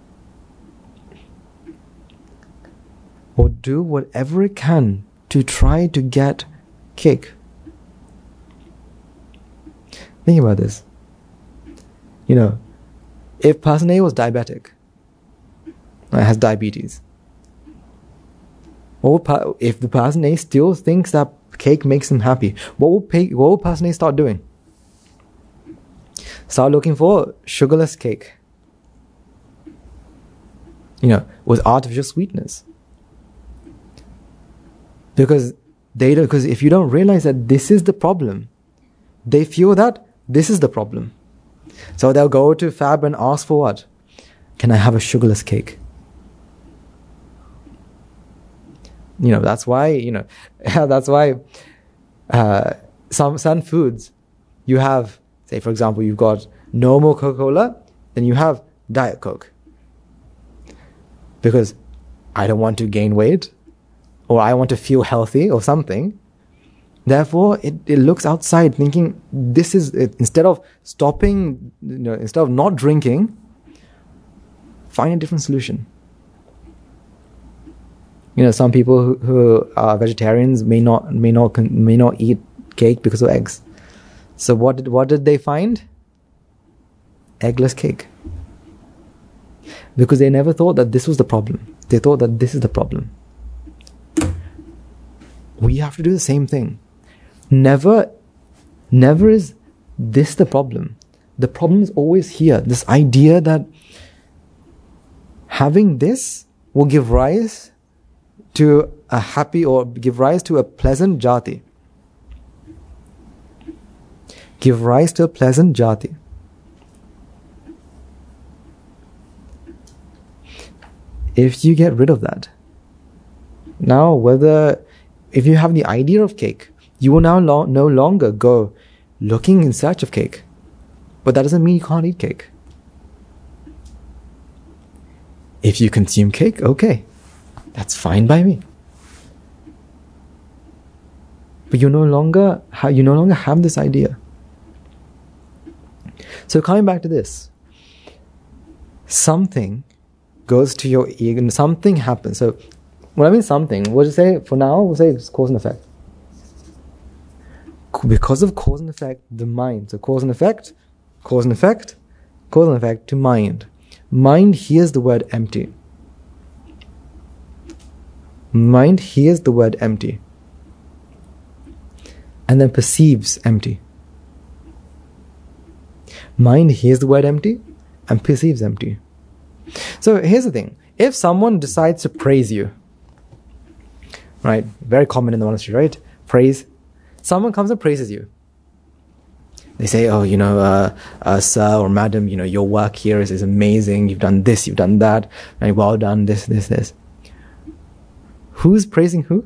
Or do whatever it can to try to get cake. Think about this. If person A was diabetic, has diabetes, if the person A still thinks that cake makes him happy, what will person A start doing? Start looking for sugarless cake, with artificial sweetness. Because if you don't realize that this is the problem, they feel that this is the problem. So they'll go to Fab and ask for what? Can I have a sugarless cake? That's why Some foods, you have, say for example, you've got normal Coca-Cola, then you have Diet Coke. Because I don't want to gain weight, or I want to feel healthy or something. Therefore, it looks outside thinking, this is it. Instead of stopping, instead of not drinking, find a different solution. Some people who are vegetarians may not eat cake because of eggs. So what did they find? Eggless cake. Because they never thought that this was the problem. They thought that this is the problem. We have to do the same thing. Never is this the problem. The problem is always here. This idea that having this will give rise to a happy, or give rise to a pleasant jati. Give rise to a pleasant jati. If you get rid of that, now if you have the idea of cake, you will now no longer go looking in search of cake. But that doesn't mean you can't eat cake. If you consume cake, okay, that's fine by me. But you no longer have this idea. So coming back to this, something goes to your ego, and something happens. So when I mean something, we'll just say, for now, we'll say it's cause and effect. Because of cause and effect, the mind. So cause and effect, cause and effect, cause and effect to mind. Mind hears the word empty. Mind hears the word empty. And then perceives empty. Mind hears the word empty and perceives empty. So here's the thing. If someone decides to praise you, right, very common in the monastery, right? Praise. Someone comes and praises you. They say, oh, sir or madam, your work here is amazing. You've done this, you've done that. Right? Well done, this. Who's praising who?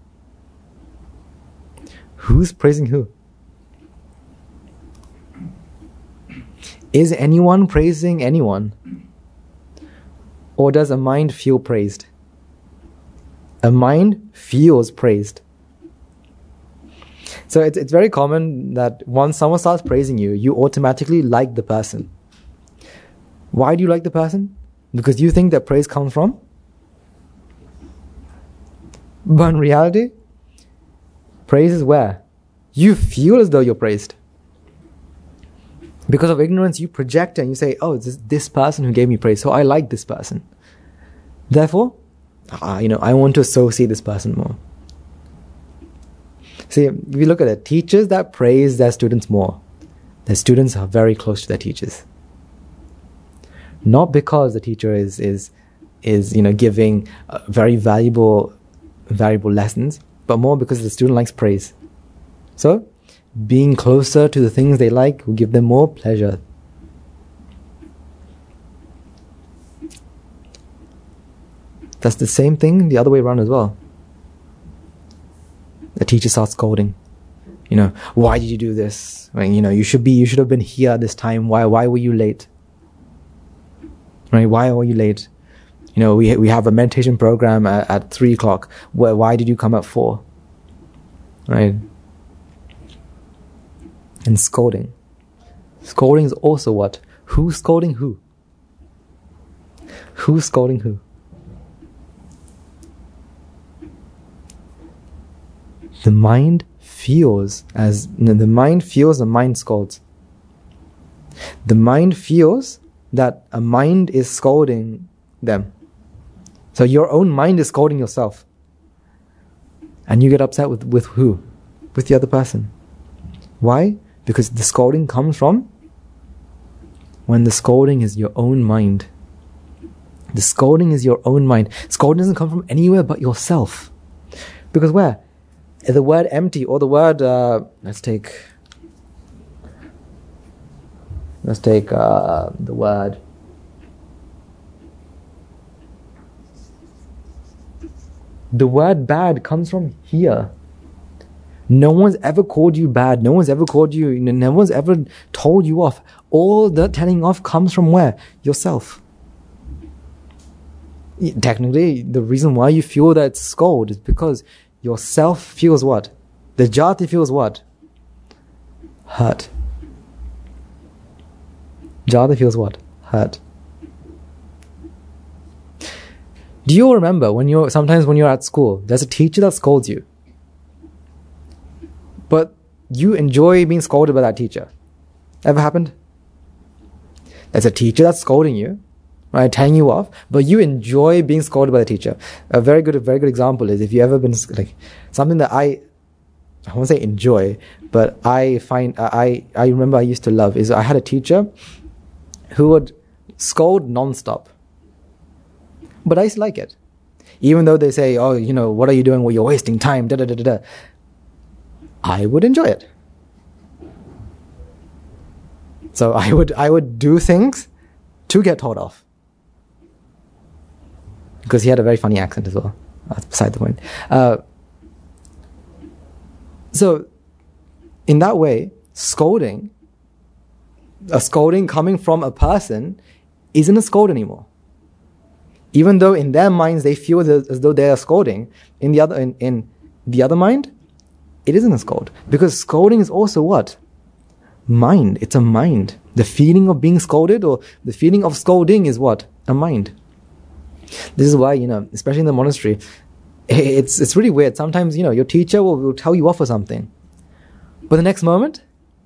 Who's praising who? Is anyone praising anyone? Or does a mind feel praised? A mind feels praised. So it's very common that once someone starts praising you, you automatically like the person. Why do you like the person? Because you think that praise comes from? But in reality, praise is where? You feel as though you're praised. Because of ignorance, you project and you say, oh, it's this person who gave me praise, so I like this person. Therefore, I want to associate this person more. See, if you look at it, teachers that praise their students more, their students are very close to their teachers. Not because the teacher is giving very valuable lessons, but more because the student likes praise. So, being closer to the things they like will give them more pleasure. That's the same thing the other way around as well. The teacher starts scolding. Why did you do this? You should have been here this time. Why were you late? Right? Why were you late? We have a meditation program at 3 o'clock. Why did you come at 4? Right? And scolding. Scolding is also what? Who's scolding who? Who's scolding who? The mind feels, the mind scolds. The mind feels that a mind is scolding them. So your own mind is scolding yourself. And you get upset with who? With the other person. Why? Because the scolding comes from when the scolding is your own mind. The scolding is your own mind. Scolding doesn't come from anywhere but yourself. Because where? The word empty, or the word, let's take the word. The word bad comes from here. No one's ever called you bad. No one's ever called you, no one's ever told you off. All the telling off comes from where? Yourself. Technically, the reason why you feel that scold is because yourself feels what? The jati feels what? Hurt. Jati feels what? Hurt. Do you remember sometimes when you're at school, there's a teacher that scolds you, but you enjoy being scolded by that teacher? Ever happened? There's a teacher that's scolding you, right, telling you off, but you enjoy being scolded by the teacher. A very good example is if you ever been like something that I won't say enjoy, but I find I remember I used to love is I had a teacher who would scold non-stop. But I used to like it. Even though they say, oh, what are you doing? Well, you're wasting time, da-da-da-da-da. I would enjoy it. So I would do things to get told off. Because he had a very funny accent as well. That's beside the point. So, in that way, a scolding coming from a person isn't a scold anymore. Even though in their minds they feel as though they are scolding, in the other mind, it isn't a scold. Because scolding is also what? Mind. It's a mind. The feeling of being scolded or the feeling of scolding is what? A mind. This is why, especially in the monastery, it's really weird. Sometimes, your teacher will tell you off for something. But the next moment,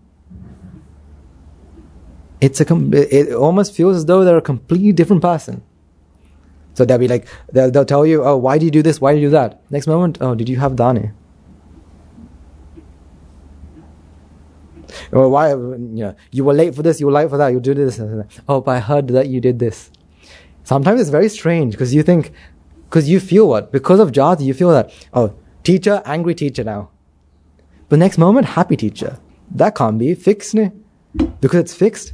it almost feels as though they're a completely different person. So they'll be like, they'll tell you, oh, why do you do this? Why do you do that? Next moment, oh, did you have dane? Or why, you were late for this, you were late for that, you did this. Oh, but I heard that you did this. Sometimes it's very strange because you feel what? Because of jati, you feel that, oh, teacher, angry teacher now. But next moment, happy teacher. That can't be fixed, ne? Because it's fixed.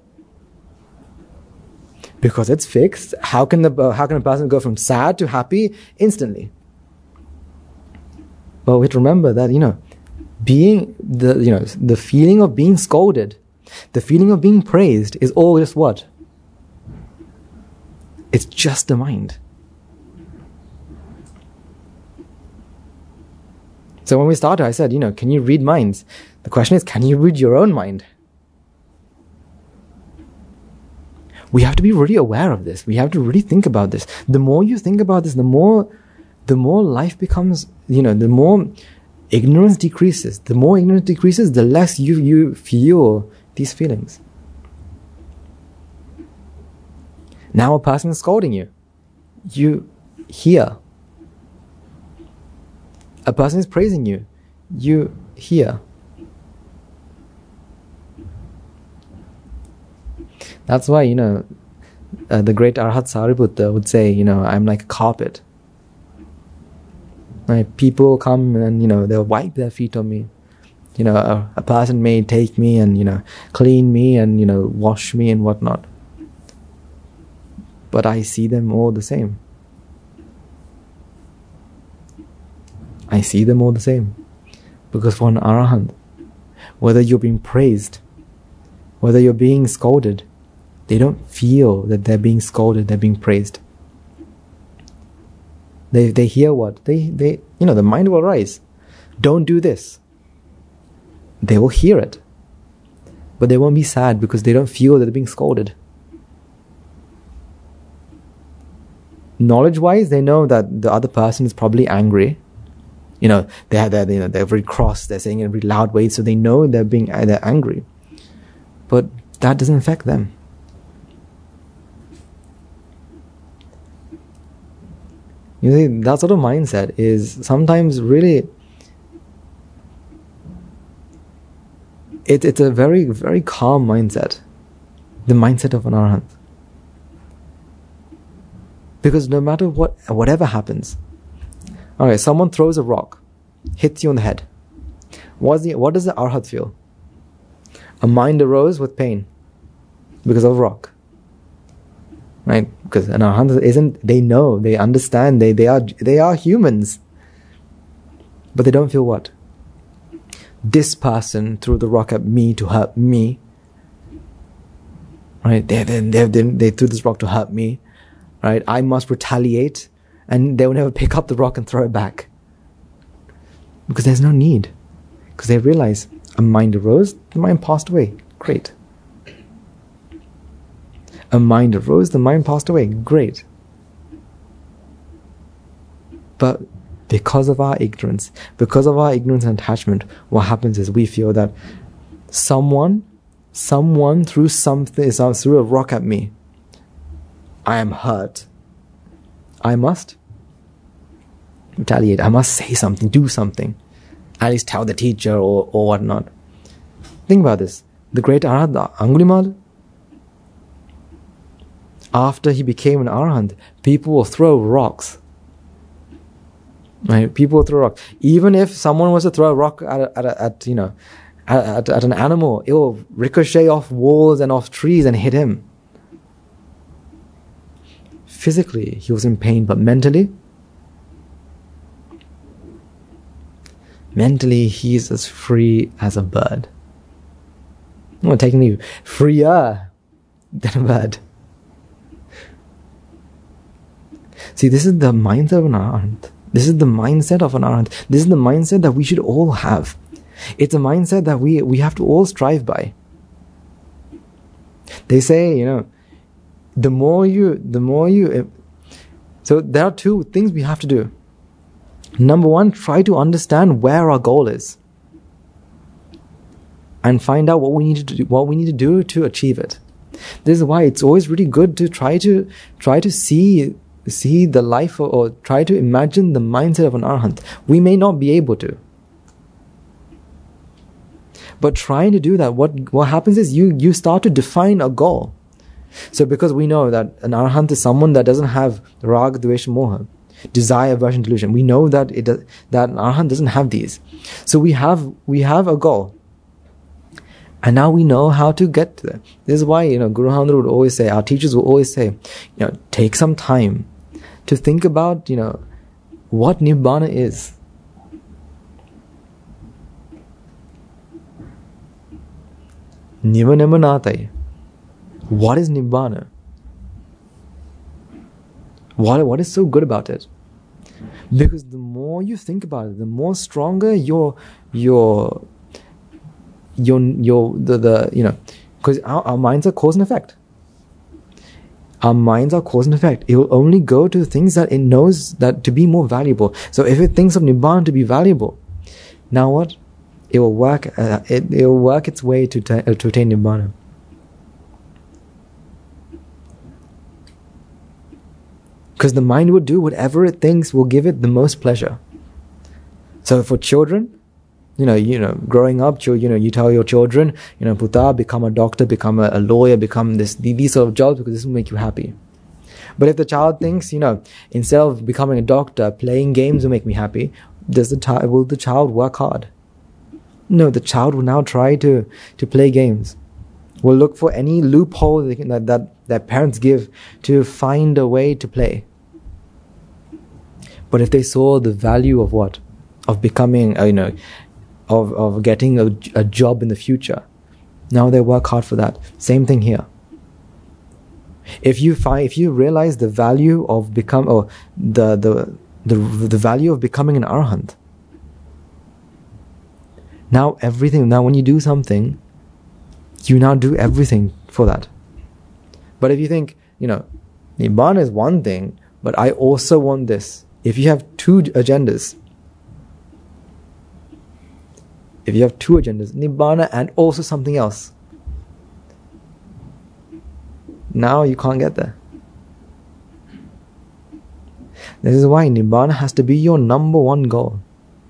Because it's fixed, how can a person go from sad to happy instantly? But we have to remember that, being the feeling of being scolded, the feeling of being praised is all just what? It's just the mind. So when we started, I said, can you read minds? The question is, can you read your own mind? We have to be really aware of this. We have to really think about this. The more you think about this, the more life becomes, the more ignorance decreases. The more ignorance decreases, the less you feel these feelings. Now a person is scolding you. You hear. A person is praising you. You hear. That's why, the great Arhat Sariputta would say, I'm like a carpet. Right? People come and, they'll wipe their feet on me. A person may take me and, clean me and, wash me and whatnot. But I see them all the same. I see them all the same. Because for an Arahant, whether you're being praised, whether you're being scolded, they don't feel that they're being scolded, they're being praised. They hear what? The mind will arise. Don't do this. They will hear it. But they won't be sad because they don't feel that they're being scolded. Knowledge-wise, they know that the other person is probably angry. They're very cross, they're saying it in very loud ways, so they know they're angry. But that doesn't affect them. You see, that sort of mindset is sometimes really, it's a very, very calm mindset. The mindset of an Arahant. Because no matter whatever happens, alright, someone throws a rock, hits you on the head. What does the Arhat feel? A mind arose with pain because of a rock. Right? Because an Arhat they know, they understand, they are humans. But they don't feel what? this person threw the rock at me to hurt me. Right? They threw this rock to hurt me. Right? I must retaliate, and they will never pick up the rock and throw it back. Because there's no need. Because they realize a mind arose, the mind passed away. Great. A mind arose, the mind passed away. Great. But because of our ignorance and attachment, what happens is we feel that someone threw a rock at me. I am hurt. I must retaliate. I must say something, do something. At least tell the teacher or whatnot. Think about this. The great Arhat, Angulimal, after he became an Arhat, people will throw rocks. Right? People will throw rocks. Even if someone was to throw a rock at an animal, it will ricochet off walls and off trees and hit him. Physically, he was in pain, but mentally, he's as free as a bird. Well, technically, freer than a bird. See, this is the mindset of an Arhat. This is the mindset of an Arhat. This is the mindset that we should all have. It's a mindset that we have to all strive by. They say, the more you. So there are two things we have to do. Number one, try to understand where our goal is, and find out what we need to do to achieve it. This is why it's always really good to try to see the life or try to imagine the mindset of an Arhat. We may not be able to, but trying to do that, what happens is you start to define a goal. So because we know that an Arhat is someone that doesn't have Rag, Dvesha, Moha, desire, aversion, delusion. We know that that an Arhat doesn't have these. So we have a goal. And now we know how to get to that. This is why, Guru Hamdar would always say, our teachers will always say, take some time to think about, what Nibbana is. Nibbana. What is Nibbana? What is so good about it? Because the more you think about it, the more stronger because our minds are cause and effect. Our minds are cause and effect. It will only go to things that it knows that to be more valuable. So if it thinks of Nibbana to be valuable, now what? It will work. It will work its way to attain Nibbana. Because the mind will do whatever it thinks will give it the most pleasure. So for children, growing up, you tell your children, Puta, become a doctor, become a lawyer, become these sort of jobs because this will make you happy. But if the child thinks, instead of becoming a doctor, playing games will make me happy, will the child work hard? No, the child will now try to play games. Will look for any loophole that parents give to find a way to play. But if they saw the value of what? Of becoming, of getting a job in the future, now they work hard for that. Same thing here. If you realize the value of the value of becoming an Arhat, now when you do something, you now do everything for that. But if you think, Nibbana is one thing, but I also want this. If you have two agendas, Nibbana and also something else, now you can't get there. This is why Nibbana has to be your number one goal.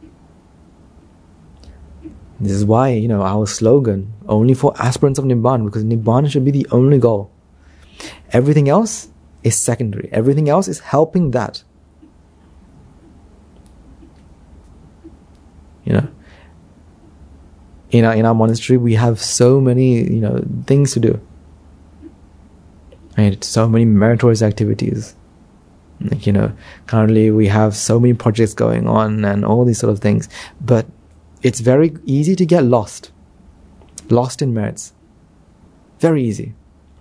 This is why, our slogan, only for aspirants of Nibbana, because Nibbana should be the only goal. Everything else is secondary. Everything else is helping that. In our monastery, we have so many, things to do. Right? So many meritorious activities. Currently we have so many projects going on and all these sort of things. But it's very easy to get lost in merits. Very easy.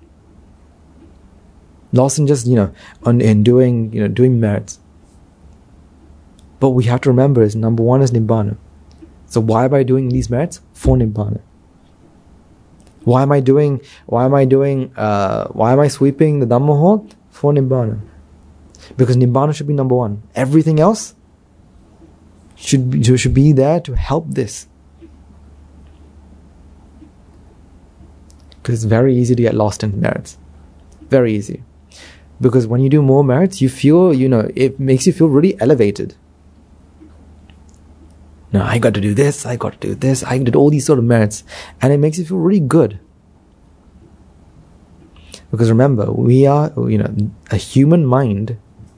Lost in just, in doing merits. But we have to remember is number one is Nibbana. So why am I doing these merits? For Nibbana. Why am I sweeping the Dhamma hall? For Nibbana. Because Nibbana should be number one. Everything else should be there to help this. Because it's very easy to get lost in merits. Very easy. Because when you do more merits, you feel, it makes you feel really elevated. No, I got to do this, I did all these sort of merits. And it makes you feel really good. Because remember, we are, a human mind,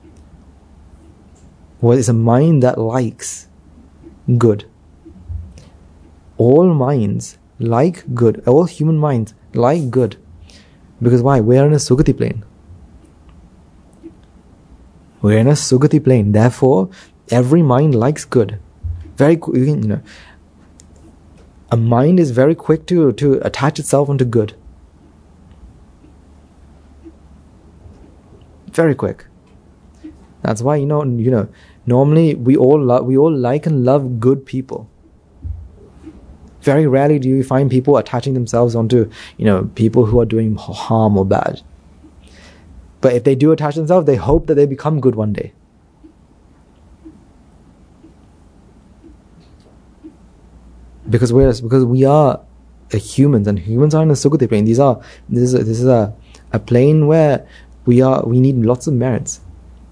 is a mind that likes good. All minds like good. All human minds like good. Because why? We are in a Sugati plane. We're in a Sugati plane. Therefore, every mind likes good. Very, a mind is very quick to attach itself onto good. Very quick. That's why normally we all like and love good people. Very rarely do you find people attaching themselves onto people who are doing harm or bad. But if they do attach themselves, they hope that they become good one day. Because we are humans, and humans are in a Sugati plane. This is a plane where we need lots of merits.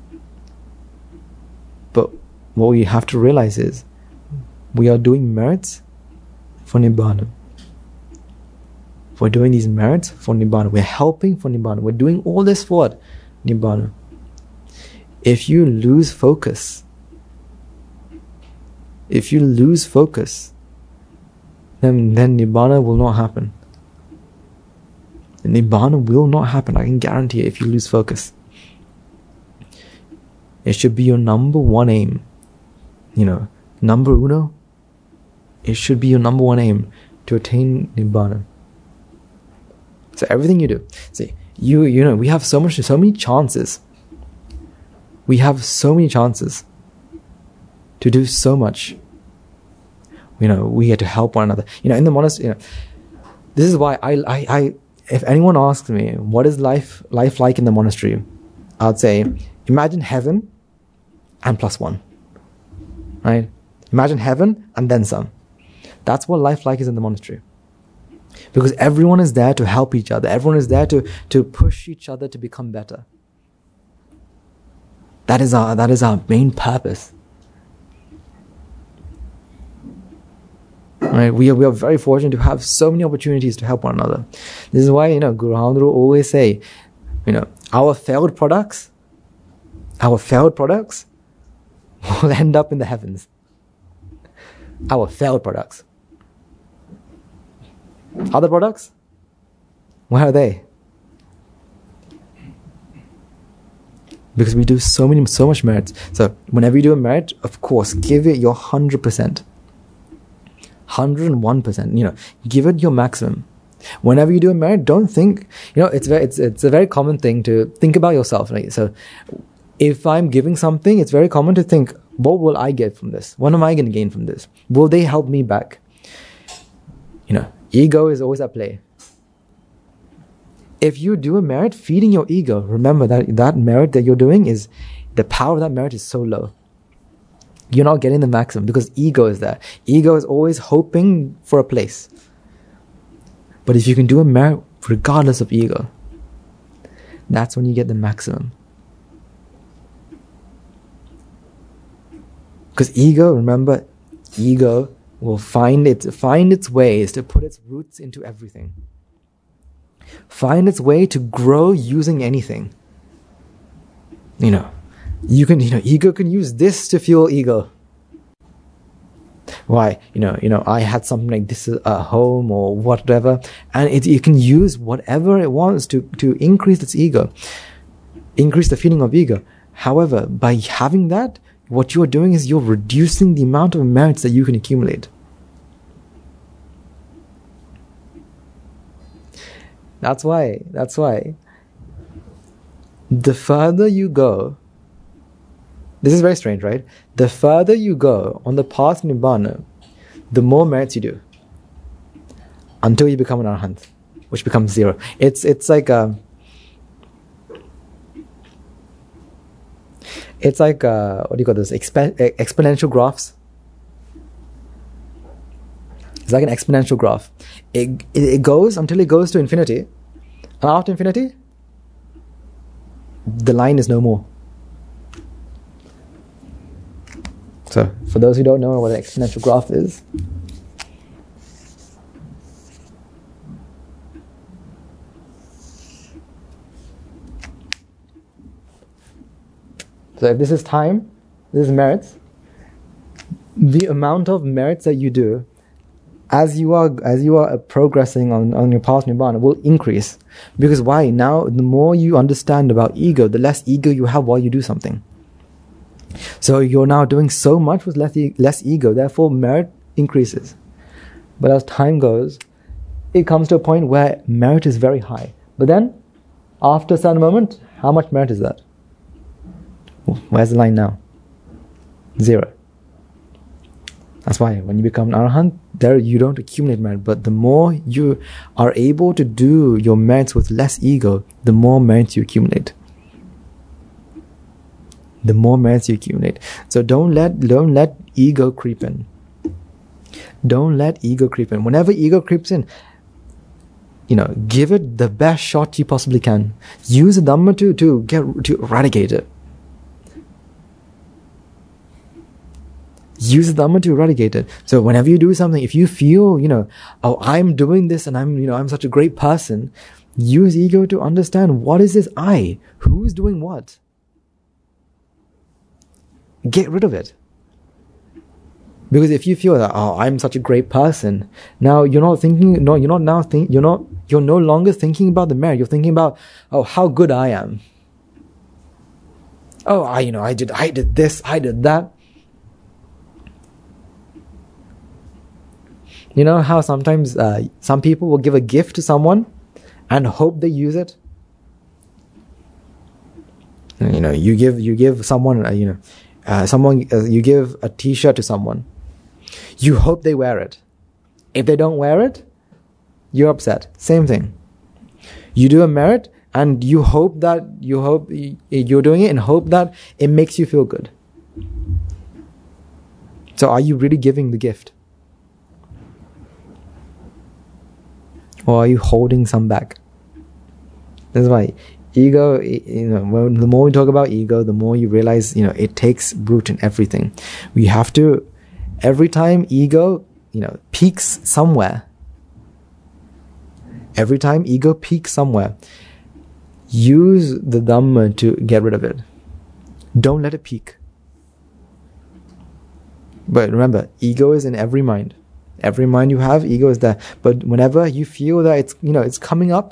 But what we have to realize is we are doing merits for Nibbana. We're doing these merits for Nibbana. We're helping for Nibbana. We're doing all this for Nibbana. If you lose focus, then Nibbana will not happen. Nibbana will not happen. I can guarantee it if you lose focus. It should be your number one aim. Number uno. It should be your number one aim to attain Nibbana. So everything you do. See, we have so many chances. We have so many chances to do so much. We get to help one another. In the monastery, this is why I if anyone asks me, what is life like in the monastery? I'd say, imagine heaven and plus one. Right? Imagine heaven and then some. That's what life like is in the monastery. Because everyone is there to help each other. Everyone is there to push each other to become better. That is our main purpose. Right? We are very fortunate to have so many opportunities to help one another. This is why Guru Ramdas always say, our failed products will end up in the heavens. Our failed products. Other products, where are they? Because we do so much merits. So whenever you do a merit, of course, give it your 100%. 101%, give it your maximum. Whenever you do a merit, don't think, it's a very common thing to think about yourself, right? So if I'm giving something, it's very common to think, what will I get from this? What am I going to gain from this? Will they help me back? Ego is always at play. If you do a merit feeding your ego, remember that merit that you're doing is, the power of that merit is so low. You're not getting the maximum because ego is there. Ego is always hoping for a place. But if you can do a merit regardless of ego, that's when you get the maximum. Because ego will find its ways to put its roots into everything. Find its way to grow using anything. Ego can use this to fuel ego. Why? I had something like this at home or whatever, and it can use whatever it wants to increase its ego, increase the feeling of ego. However, by having that, what you are doing is you're reducing the amount of merits that you can accumulate. That's why. The further you go, this is very strange, right? The further you go on the path of Nibbana, the more merits you do. Until you become an Arahant, which becomes 0. It's like what do you call this? Exponential graphs. It's like an exponential graph. It goes until it goes to infinity. And after infinity, the line is no more. So, for those who don't know what an exponential graph is, so if this is time, this is merits. The amount of merits that you do as you are progressing on your path to Nibbana will increase. Because why? Now, the more you understand about ego, the less ego you have while you do something. So you're now doing so much with less ego, therefore merit increases. But as time goes, it comes to a point where merit is very high. But then, after a certain moment, how much merit is that? Where's the line now? 0. That's why when you become an Arahant, there you don't accumulate merit. But the more you are able to do your merits with less ego, the more merits you accumulate. The more merits you accumulate. So don't let ego creep in. Don't let ego creep in. Whenever ego creeps in, give it the best shot you possibly can. Use the Dhamma to eradicate it. Use the Dhamma to eradicate it. So whenever you do something, if you feel, oh, I'm doing this and I'm such a great person, use ego to understand, what is this I? Who's doing what? Get rid of it. Because if you feel that, oh, I'm such a great person, now you're no longer thinking about the merit. You're thinking about, oh, how good I am. Oh, I did this, I did that. You know how sometimes some people will give a gift to someone and hope they use it? You give someone, you give a t-shirt to someone. You hope they wear it. If they don't wear it, you're upset. Same thing. You do a merit and you're doing it and hope that it makes you feel good. So are you really giving the gift? Or are you holding some back? That's why ego, the more we talk about ego, the more you realize, it takes root in everything. We have to, every time ego, peaks somewhere, use the Dhamma to get rid of it. Don't let it peak. But remember, ego is in every mind. Every mind you have, ego is there. But whenever you feel that it's coming up,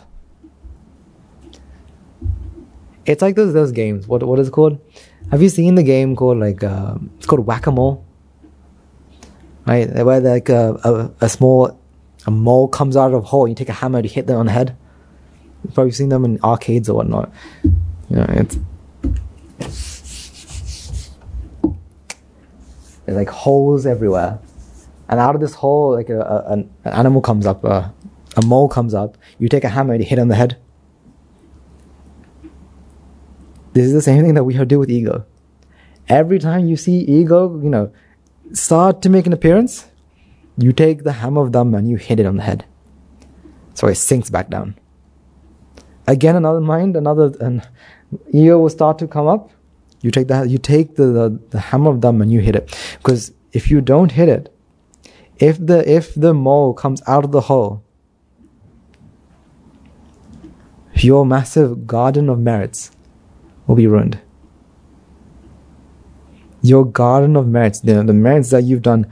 it's like those games. What is it called? Have you seen the game called it's called Whack-A-Mole? Right, where a mole comes out of a hole. You take a hammer to hit them on the head. You've probably seen them in arcades or whatnot. There's like holes everywhere. And out of this hole, an animal comes up, a mole comes up. You take a hammer to hit on the head. This is the same thing that we have to do with ego. Every time you see ego, start to make an appearance, you take the hammer of Dhamma and you hit it on the head. So it sinks back down. Again, another mind, and ego will start to come up. You take the hammer of Dhamma and you hit it. Because if you don't hit it, if the mole comes out of the hole, your massive garden of merits will be ruined. Your garden of merits, the merits that you've done,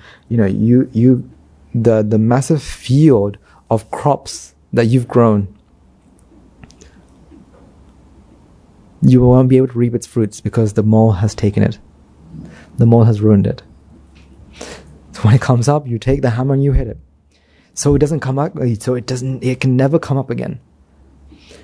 the massive field of crops that you've grown, you won't be able to reap its fruits because the mole has taken it. The mole has ruined it. So when it comes up, you take the hammer and you hit it. So it doesn't come up, it can never come up again.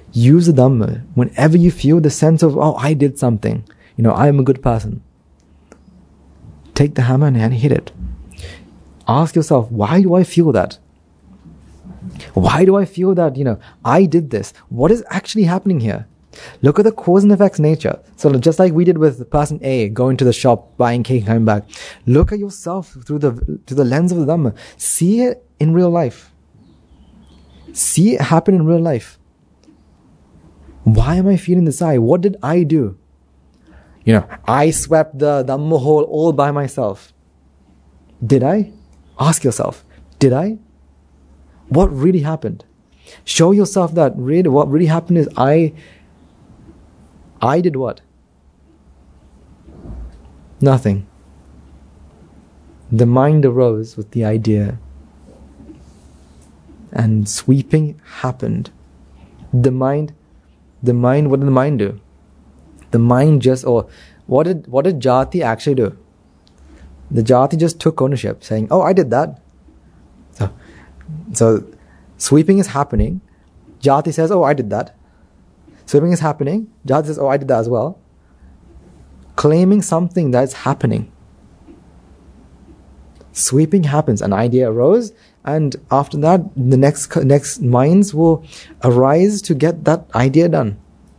Use the Dhamma whenever you feel the sense of, oh, I did something. I am a good person. Take the hammer and hit it. Ask yourself, why do I feel that? Why do I feel that, I did this? What is actually happening here? Look at the cause and effects nature. So just like we did with person A, going to the shop, buying cake, coming back. Look at yourself through the lens of the Dhamma. See it in real life. See it happen in real life. Why am I feeling this eye? What did I do? I swept the Dhamma hall all by myself. Did I? Ask yourself, did I? What really happened? Show yourself that what really happened is I did what? Nothing. The mind arose with the idea, and sweeping happened. The mind, what did the mind do? The mind what did Jati actually do? The Jati just took ownership, saying, oh, I did that. So sweeping is happening. Jati says, oh, I did that. Sweeping is happening. Jati says, oh, I did that as well. Claiming something that's happening. Sweeping happens. An idea arose, and after that, the next minds will arise to get that idea done.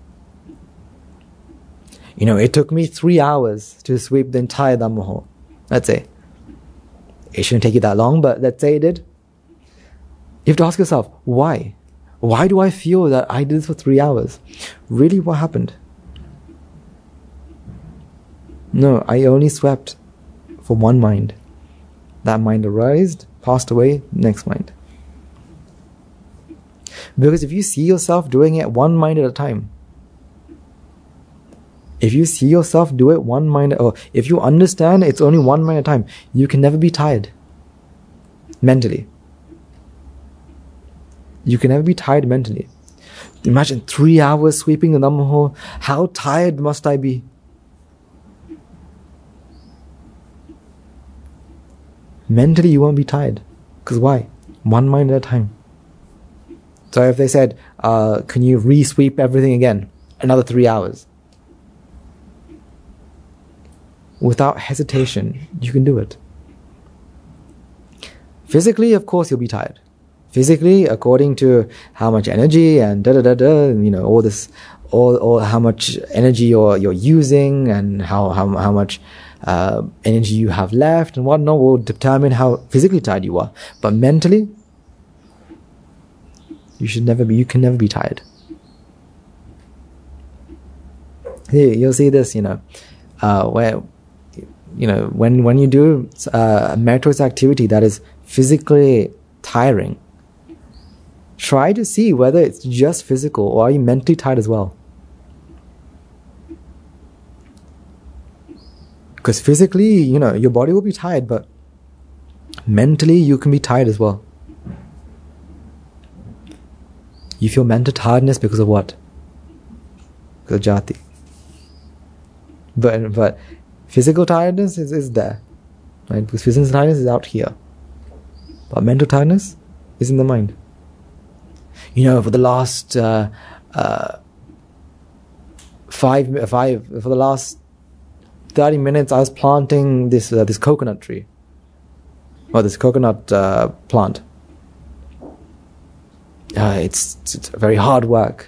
It took me 3 hours to sweep the entire Dhamma hall. Let's say. It shouldn't take you that long, but let's say it did. You have to ask yourself, why? Why do I feel that I did this for 3 hours? Really, what happened? No, I only swept for one mind. That mind arose, passed away, next mind. Because if you see yourself doing it one mind at a time, if you see yourself do it one mind, or if you understand it's only one mind at a time, you can never be tired. Mentally. You can never be tired mentally. Imagine 3 hours sweeping the Dhamma hall. How tired must I be? Mentally you won't be tired. Because why? One mind at a time. So if they said, can you re-sweep everything again? Another 3 hours. Without hesitation, you can do it. Physically, of course, you'll be tired. Physically, according to how much energy and all this, all how much energy you're using and how much energy you have left and whatnot will determine how physically tired you are. But mentally, you can never be tired. You'll see this, where when you do a meritorious activity that is physically tiring, try to see whether it's just physical or are you mentally tired as well. Because physically, your body will be tired, but mentally you can be tired as well. You feel mental tiredness because of what? Because of jati. But physical tiredness is there, right? Because physical tiredness is out here, but mental tiredness is in the mind. For the last for the last 30 minutes, I was planting this coconut tree, or this coconut plant. It's very hard work.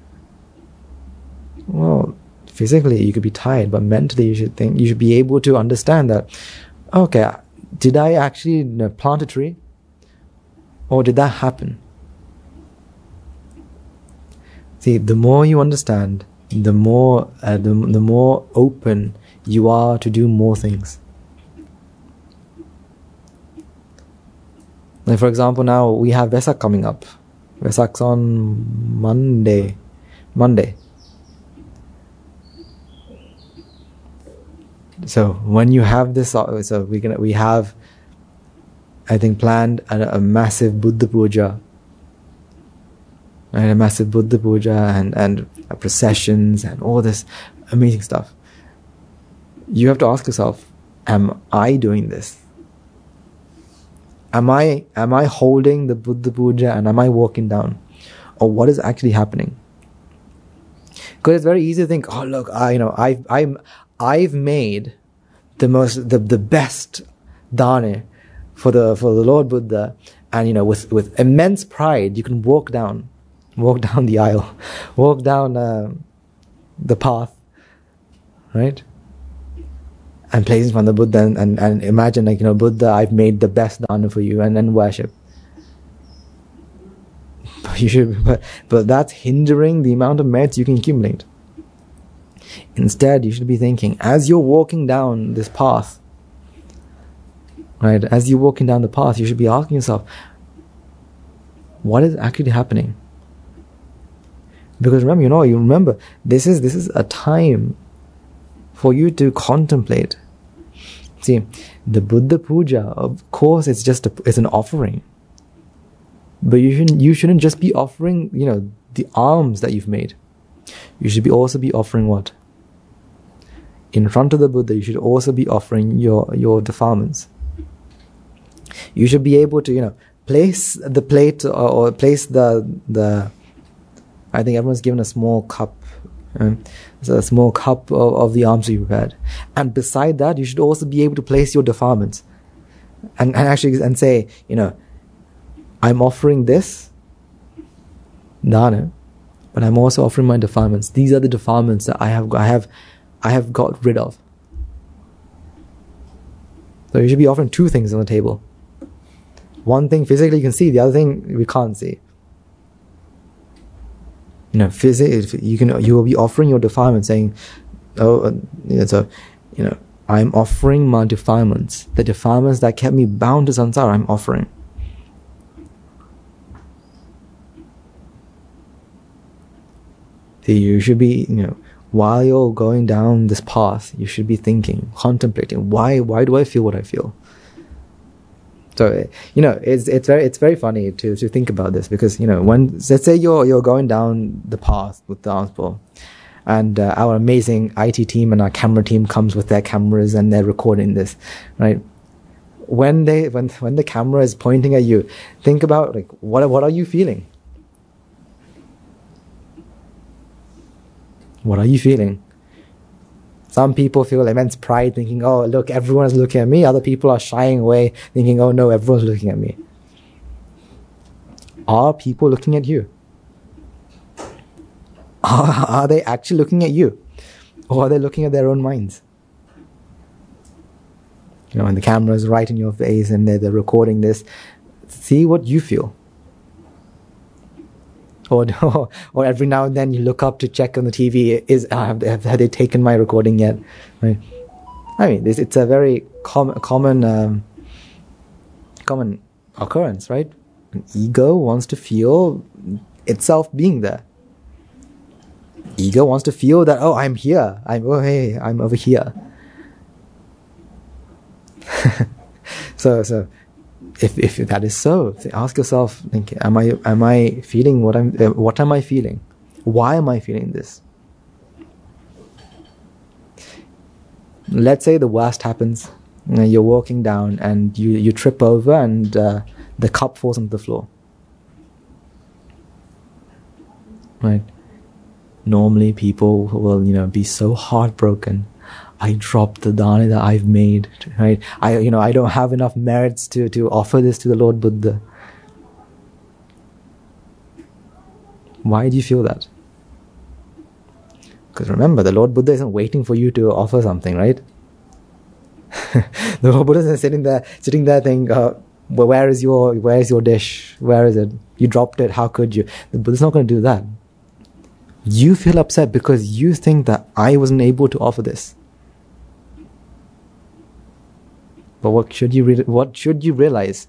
Well, physically you could be tired, but mentally you should be able to understand that, okay, did I actually plant a tree, or did that happen? See, the more you understand, the more open you are to do more things. Like for example, now we have Vesak coming up. Vesak's on Monday. So when you have this, we have, I think, planned a massive Buddha Puja. Right, a massive Buddha Puja and processions and all this amazing stuff. You have to ask yourself, am I doing this? Am I holding the Buddha Puja and am I walking down? Or what is actually happening? Because it's very easy to think, oh look, I've made the best dane for the Lord Buddha, and with immense pride you can walk down the aisle, walk down the path, right? And place in front of the Buddha and imagine, like, Buddha, I've made the best dana for you, and then worship. But that's hindering the amount of merits you can accumulate. Instead, you should be thinking, as you're walking down this path, right? As you're walking down the path, you should be asking yourself, what is actually happening? Because remember, this is a time for you to contemplate. See, the Buddha Puja, of course, it's an offering. But you shouldn't just be offering, the alms that you've made. You should also be offering what? In front of the Buddha, you should also be offering your defilements. You should be able to, place the plate or place the I think everyone's given a small cup. It's a small cup of the alms you prepared. And beside that, you should also be able to place your defilements. And say, I'm offering this dana, but I'm also offering my defilements. These are the defilements that I have got rid of. So you should be offering two things on the table. One thing physically you can see, the other thing we can't see. Physically, you will be offering your defilements, saying, I'm offering my defilements. The defilements that kept me bound to samsara, I'm offering. You should be, while you're going down this path, you should be thinking, contemplating, why do I feel what I feel? So, it's very funny to think about this, because, when, let's say you're going down the path with the alms bowl, and our amazing IT team and our camera team comes with their cameras and they're recording this, right? When the camera is pointing at you, think about, like, what are you feeling? What are you feeling? Some people feel immense pride, thinking, oh, look, everyone is looking at me. Other people are shying away, thinking, oh no, everyone's looking at me. Are people looking at you? Are they actually looking at you? Or are they looking at their own minds? When the camera is right in your face and they're recording this, see what you feel. Or every now and then you look up to check on the TV, have they taken my recording yet? Right? I mean, it's a very common occurrence, right? An ego wants to feel itself being there. Ego wants to feel that, oh, I'm here. I'm over here. So if that is so, ask yourself, am I feeling what am I feeling? Why am I feeling this? Let's say the worst happens. You're walking down and you trip over and the cup falls onto the floor. Right? Normally people will, be so heartbroken. I dropped the dana that I've made, right? I don't have enough merits to offer this to the Lord Buddha. Why do you feel that? Because remember, the Lord Buddha isn't waiting for you to offer something, right? The Lord Buddha isn't sitting there thinking, where is your dish? Where is it? You dropped it, how could you? The Buddha's not going to do that. You feel upset because you think that I wasn't able to offer this. But what should you realize?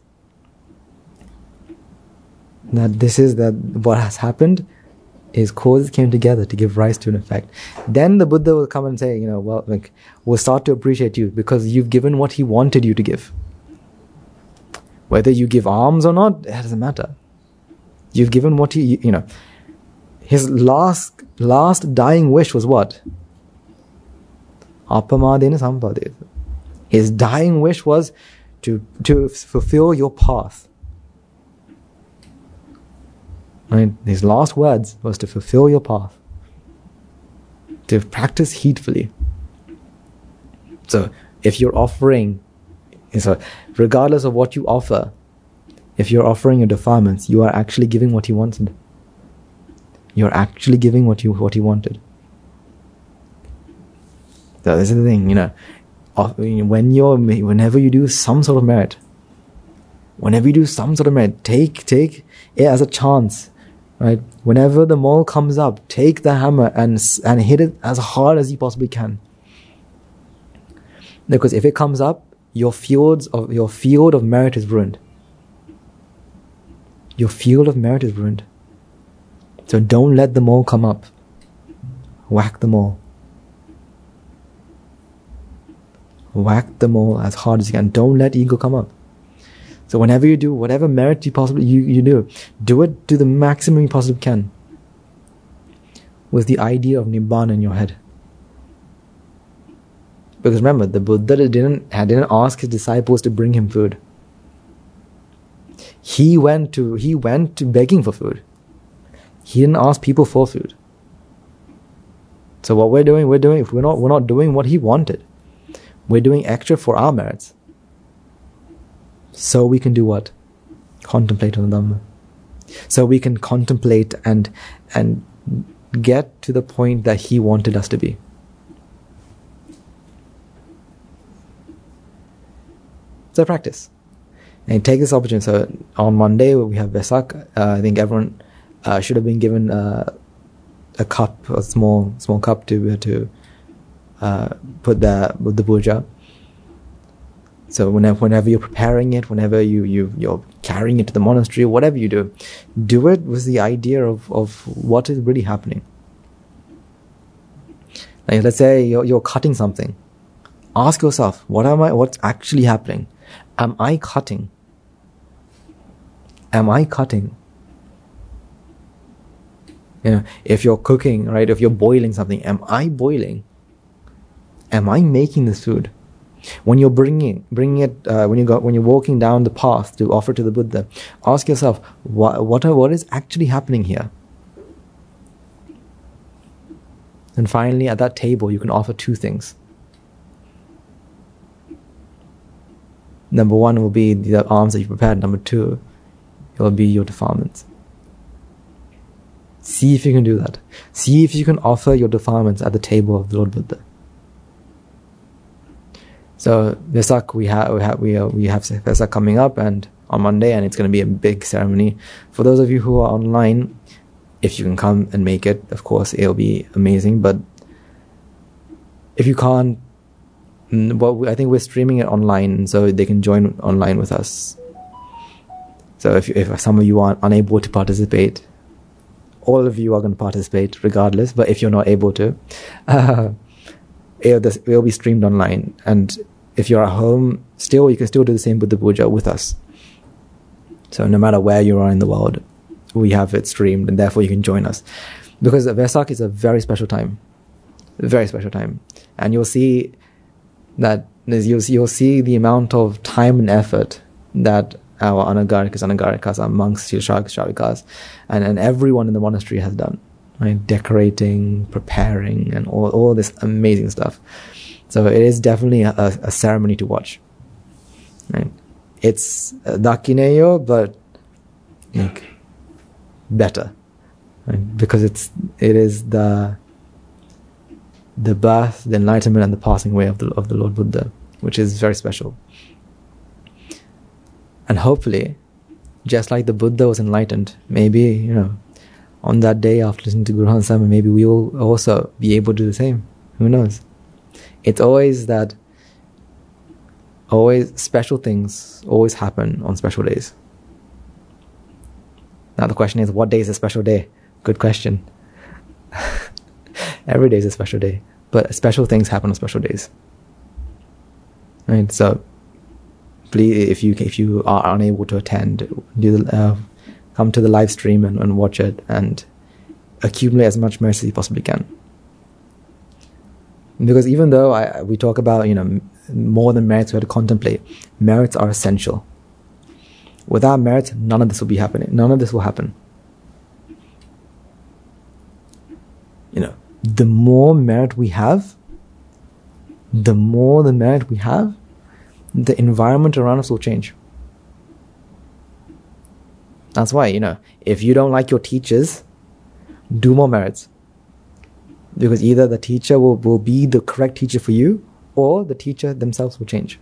That what has happened is causes came together to give rise to an effect. Then the Buddha will come and say, we'll start to appreciate you because you've given what he wanted you to give. Whether you give alms or not, it doesn't matter. You've given what his last dying wish was what? Apamadena sampadena. His dying wish was to fulfill your path. Right? His last words was to fulfill your path. to practice heedfully. So if you're offering, so regardless of what you offer, if you're offering your defilements, you are actually giving what he wanted. You're actually giving what he wanted. So this is the thing, whenever you do some sort of merit, take it as a chance, right? Whenever the mole comes up, take the hammer and hit it as hard as you possibly can. Because if it comes up, your field of merit is ruined. Your field of merit is ruined. So don't let the mole come up. Whack the mole. Whack the mole as hard as you can. Don't let ego come up. So whenever you do whatever merit you possibly you do it to the maximum you possibly can, with the idea of Nibbana in your head. Because remember, the Buddha didn't ask his disciples to bring him food. He went to begging for food. He didn't ask people for food. So what we're doing, if we're not doing what he wanted, we're doing extra for our merits. So we can do what? Contemplate on the Dhamma. So we can contemplate and get to the point that he wanted us to be. So practice. And take this opportunity. So on Monday we have Vesak. I think everyone should have been given a cup, a small cup to put the Buddha puja. So whenever you're preparing it, whenever you're carrying it to the monastery, whatever you do it with the idea of what is really happening. Like let's say you're cutting something. Ask yourself, what's actually happening? Am I cutting? Am I cutting? If you're cooking, right? If you're boiling something, am I boiling? Am I making this food? When you're bringing it, when you're walking down the path to offer to the Buddha, ask yourself, what is actually happening here? And finally, at that table, you can offer two things. Number one will be the alms that you prepared. Number two, it will be your defilements. See if you can do that. See if you can offer your defilements at the table of the Lord Buddha. So Vesak, we have Vesak coming up and on Monday, and it's going to be a big ceremony. For those of you who are online, if you can come and make it, of course, it'll be amazing. But if you can't, well, I think we're streaming it online, so they can join online with us. So if some of you are unable to participate, all of you are going to participate regardless. But if you're not able to, it'll be streamed online. And if you're at home, you can still do the same Buddha Puja with us. So no matter where you are in the world, we have it streamed, and therefore you can join us. Because Vesak is a very special time. A very special time. And you'll see that you'll see the amount of time and effort that our anagarikas, our monks, Shravikas, and everyone in the monastery has done, right? Decorating, preparing, and all this amazing stuff. So it is definitely a ceremony to watch, right? It's dakineyo, but like better, right? Because it is the birth, the enlightenment, and the passing away of the Lord Buddha, which is very special. And hopefully, just like the Buddha was enlightened, maybe, on that day after listening to Guru Granth Sahib, maybe we will also be able to do the same. Who knows? It's always special things always happen on special days. Now the question is, what day is a special day? Good question. Every day is a special day, but special things happen on special days. Right? So please, if you are unable to attend, come to the live stream and watch it and accumulate as much mercy as you possibly can. Because even though we talk about more than merits, we have to contemplate. Merits are essential. Without merits, none of this will be happening. None of this will happen. the more merit we have, the environment around us will change. That's why, if you don't like your teachers, do more merits. Because either the teacher will be the correct teacher for you, or the teacher themselves will change.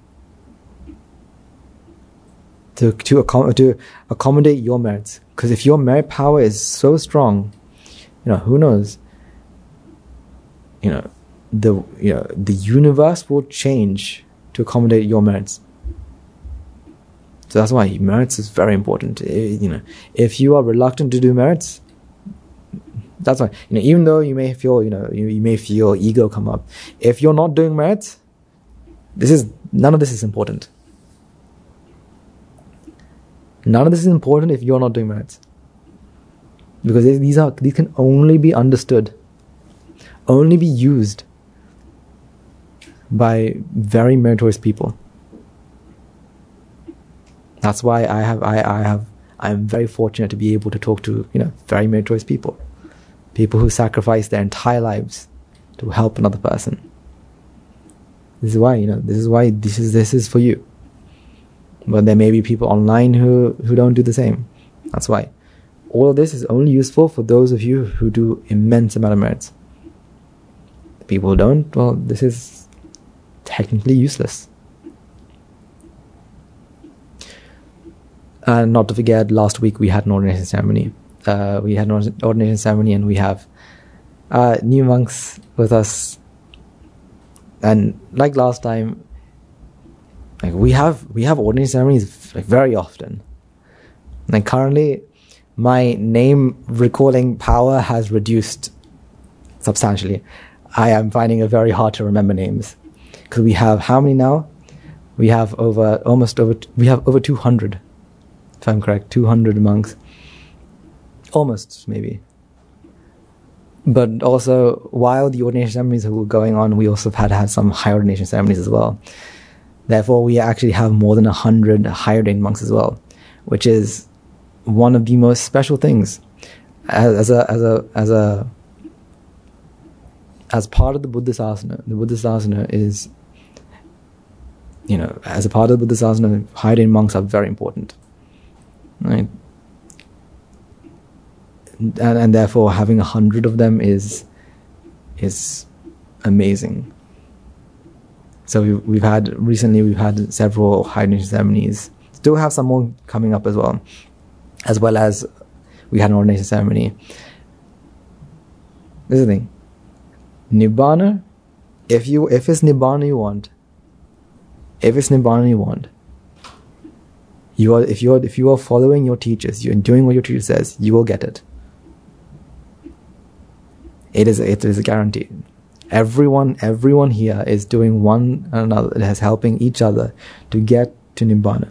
To accommodate your merits. Because if your merit power is so strong, who knows? The universe will change to accommodate your merits. So that's why merits is very important. If you are reluctant to do merits, that's why, even though you may feel, you may feel ego come up. If you're not doing merits, none of this is important. None of this is important if you're not doing merits. Because these can only be understood, only be used by very meritorious people. That's why I'm very fortunate to be able to talk to, very meritorious people. People who sacrifice their entire lives to help another person. This is why, this is for you. But there may be people online who don't do the same. That's why. All of this is only useful for those of you who do immense amount of merits. The people who don't, well, this is technically useless. And not to forget, last week we had an ordination ceremony. And we have new monks with us. And like last time, we have ordination ceremonies very often. And currently, my name recalling power has reduced substantially. I am finding it very hard to remember names, because we have how many now? We have over 200. If I'm correct, 200 monks. Almost, maybe. But also, while the ordination ceremonies were going on, we also have had some high ordination ceremonies as well. Therefore, we actually have more than 100 high ordained monks as well, which is one of the most special things. As part of the Buddha Sasana, is, as a part of the Buddha Sasana, high ordained monks are very important. Right? And therefore having 100 of them is amazing. So we've had several high ordination ceremonies. Still have some more coming up as well as we had an ordination ceremony. This is the thing. Nibbana, if it's Nibbana you want, if you are following your teachers, you're doing what your teacher says, you will get it. It is a guarantee. Everyone here is doing one another, is helping each other to get to Nibbana.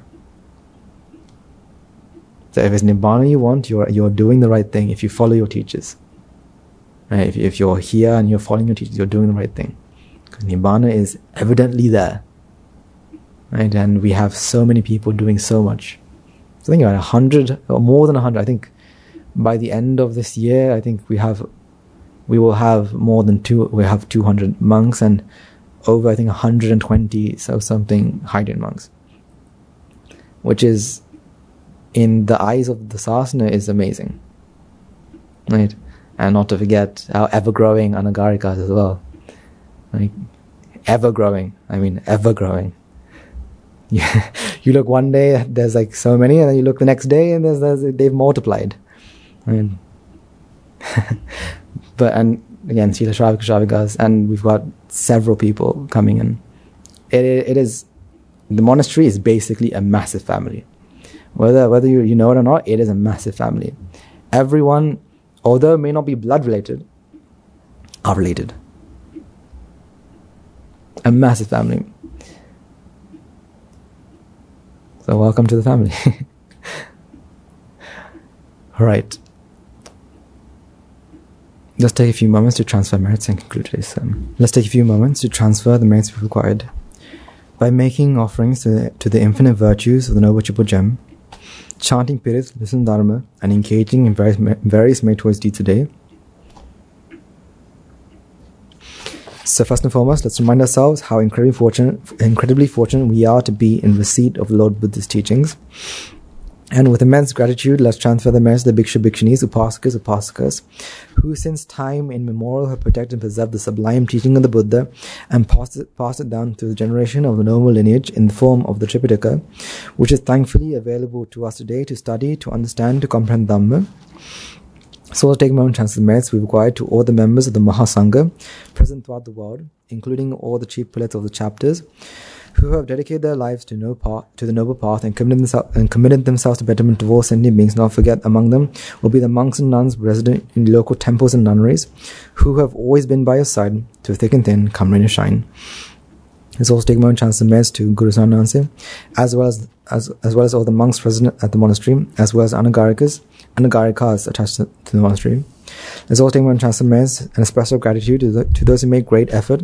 So if it's Nibbana you want, you're doing the right thing if you follow your teachers. Right? If you're here and you're following your teachers, you're doing the right thing. Because Nibbana is evidently there. Right? And we have so many people doing so much. So think about 100 or more than 100. I think by the end of this year, I think we will have more than we have 200 monks and over, I think, 120 something high ordained monks, which is, in the eyes of the Sasana, is amazing, right? And not to forget our ever-growing Anagarikas as well, like ever-growing. You look one day, there's like so many, and then you look the next day, and they've multiplied. But, and again, Srila Shravaka Shravakas, and we've got several people coming in. It is, the monastery is basically a massive family. Whether you know it or not, it is a massive family. Everyone, although may not be blood related, are related. A massive family. So welcome to the family. Alright. Let's take a few moments to transfer merits and conclude today's sermon. Let's take a few moments to transfer the merits we've acquired by making offerings to the infinite virtues of the Noble Triple Gem, chanting Pirit, listening Dharma, and engaging in various meritorious deeds today. So first and foremost, let's remind ourselves how incredibly fortunate we are to be in receipt of Lord Buddha's teachings. And with immense gratitude, let's transfer the merits to the Bhikshu, Bhikshunis, Upasakas, Upasakas, who since time immemorial have protected and preserved the sublime teaching of the Buddha and passed it down through the generation of the noble lineage in the form of the Tripitaka, which is thankfully available to us today to study, to understand, to comprehend Dhamma. So let's take a moment to transfer the merits we require to all the members of the Mahasangha present throughout the world, including all the chief prelates of the chapters, who have dedicated their lives to the noble path and committed themselves to betterment of all sentient beings. Not forget, among them will be the monks and nuns resident in local temples and nunneries, who have always been by your side through thick and thin, come rain or shine. Let's also take a moment to transfer the merits to Guru Saranansi, as well as all the monks resident at the monastery, as well as Anagarikas attached to the monastery. Let's also take a moment to transfer the merits and express our gratitude to those who make great effort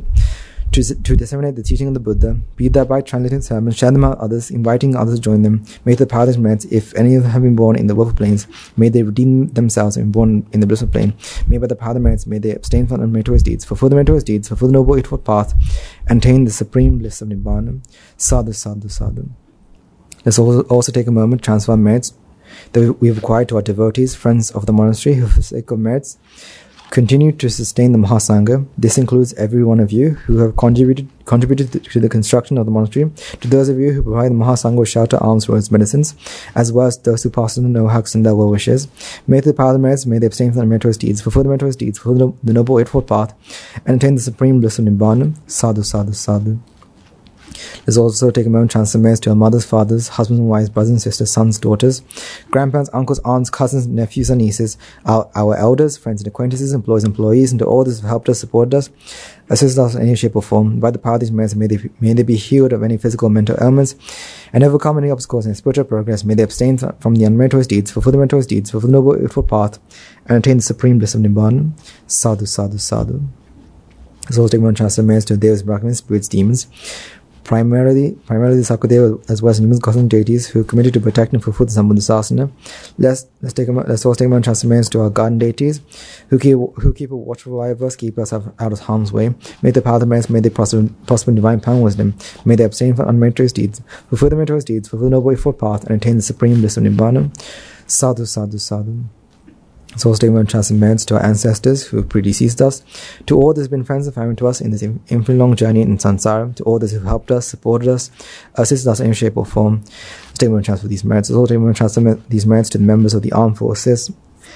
to disseminate the teaching of the Buddha, be that by translating sermons, share them out with others, inviting others to join them. May the paths merits, if any of them have been born in the willful planes, may they redeem themselves and be born in the blissful plane. May by the path merits, may they abstain from unmeritorious deeds, fulfill the meritorious deeds, fulfill the noble eightfold path, and attain the supreme bliss of Nibbana. Sadhu, sadhu, sadhu. Let's also take a moment to transfer merits that we have acquired to our devotees, friends of the monastery, who for the sake of merits continue to sustain the Mahasangha. This includes every one of you who have contributed to the construction of the monastery, to those of you who provide the Mahasangha with shelter, alms, roads, medicines, as well as those who pass on the know how to send their well wishes. May the power of the merits, may they abstain from the meritorious deeds, fulfill the meritorious deeds, fulfill the noble eightfold path, and attain the supreme bliss of Nibbana. Sadhu, sadhu, sadhu. Let's also take a moment to transfer merits to our mothers, fathers, husbands and wives, brothers and sisters, sons, daughters, grandparents, uncles, aunts, cousins, nephews and nieces, our elders, friends and acquaintances, employees, and to all those who have helped us, supported us, assisted us in any shape or form. By the power of these merits, may they be healed of any physical or mental ailments, and overcome any obstacles in their spiritual progress. May they abstain from the unmeritorious deeds, fulfill the meritorious deeds, fulfill the noble eightfold path, and attain the supreme bliss of Nibbana. Sadhu, sadhu, sadhu. Let's also take a moment to transfer merits to Devas, Brahmins, spirits, demons, primarily the Sakadeva, as well as numerous cosmic deities who are committed to protect and fulfill the Sambuddha Sasana. Let's also take a moment to transfer merits to our garden deities who keep a watchful eye over us, keep us out of harm's way. May the power of the merits, may they prosper in divine power and wisdom. May they abstain from unmeritorious deeds, fulfill the meritorious deeds, fulfill the noble eightfold path, and attain the supreme bliss of Nibbana. Sadhu, sadhu, sadhu. So also take a moment to transfer merits to our ancestors who predeceased us, to all those who have been friends and family to us in this infinite long journey in samsara, to all those who have helped us, supported us, assisted us in any shape or form. Let's take a moment to transfer these merits. Let's also take a moment to transfer these merits to the members of the armed forces,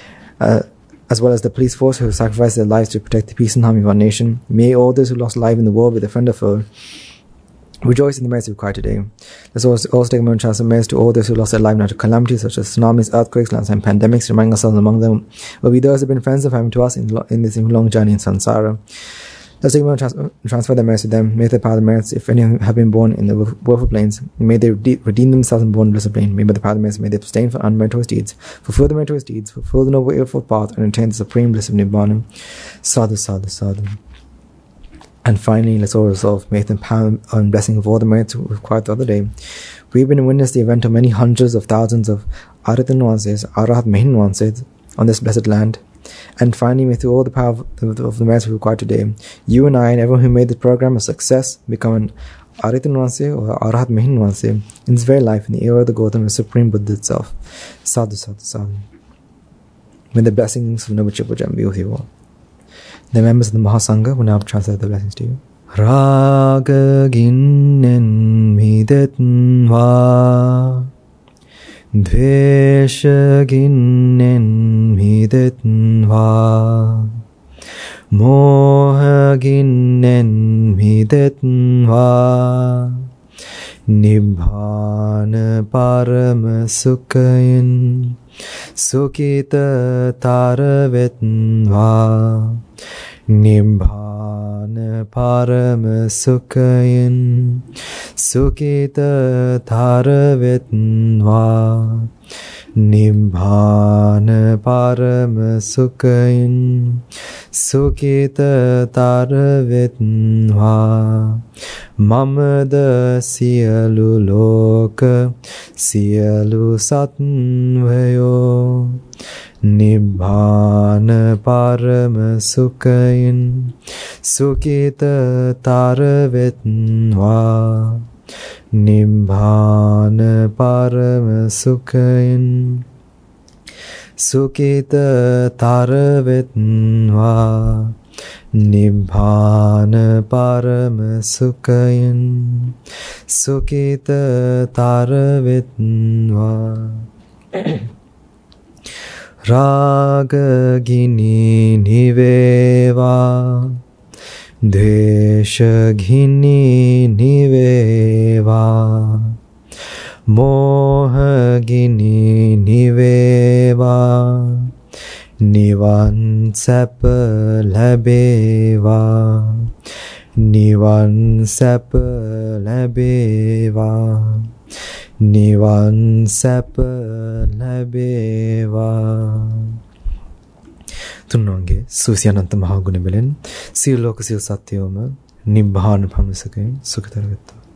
as well as the police force who have sacrificed their lives to protect the peace and harmony of our nation. May all those who lost life in the war, be their friend or foe, rejoice in the merits we require today. Let's also take a moment to transfer merits to all those who lost their life in natural calamities such as tsunamis, earthquakes, landslide, pandemics, reminding ourselves among them will be those who have been friends and family to us in this long journey in samsara. Let's take a moment to transfer their merits to them. May the power of the merits, if any have been born in the willful planes, may they redeem themselves and born in the blissful plane. May by the power of the merits, may they abstain from unmeritorious deeds, fulfill the meritorious deeds, fulfill the noble eightfold path, and attain the supreme bliss of Nibbana. Sadhu, sadhu, sadhu. And finally, let's all resolve, may the power and blessing of all the merits we required the other day. We've been witness the event of many hundreds of thousands of Arhat Nuances, Arhat Mahin Nuances on this blessed land. And finally, may through all the power of the merits we required today, you and I and everyone who made this program a success become an Arhat Nuance or Arhat Mahin Nuance in this very life, in the era of the Gautam and Supreme Buddha itself. Sadhu, sadhu, sadhu. May the blessings of Noble Chipojam be with you all. The members of the Mahasangha will now translate the blessings to you. Raga ginnen midetnva, dvesha ginnen midetnva, moha ginnen midetnva, nibbana parama sukhayin, sukita taravetnva, Nibbana parama sukhayin, sukita taravetnva, නිබ්බාන පරම සුඛයෙන් සුඛිතතර වෙත්වා මමද සියලු ලෝක සියලු සත්වයෝ නිබ්බාන පරම සුඛයෙන් සුඛිතතර වෙත්වා නිබ්බාන පරම සුඛයෙන් සුඛිතතර වෙත්වා නිබ්බාන පරම සුඛයෙන් සුඛිතතර වෙත්වා රාග ගිනි නිවේවා ද්වේෂ ගිනි නිවේවා මෝහ ගිනි නිවේවා නිවන් සැප ලැබේවා නිවන් සැප ලැබේවා නිවන් සැප ලැබේවා තුන්වන්ගේ සූසියනන්ත මහා ගුණ බලෙන් සියලු ලෝක සියලු සත්‍යෝම නිබ්බාන පරම සුඛයෙන් සුඛතර වෙත්වා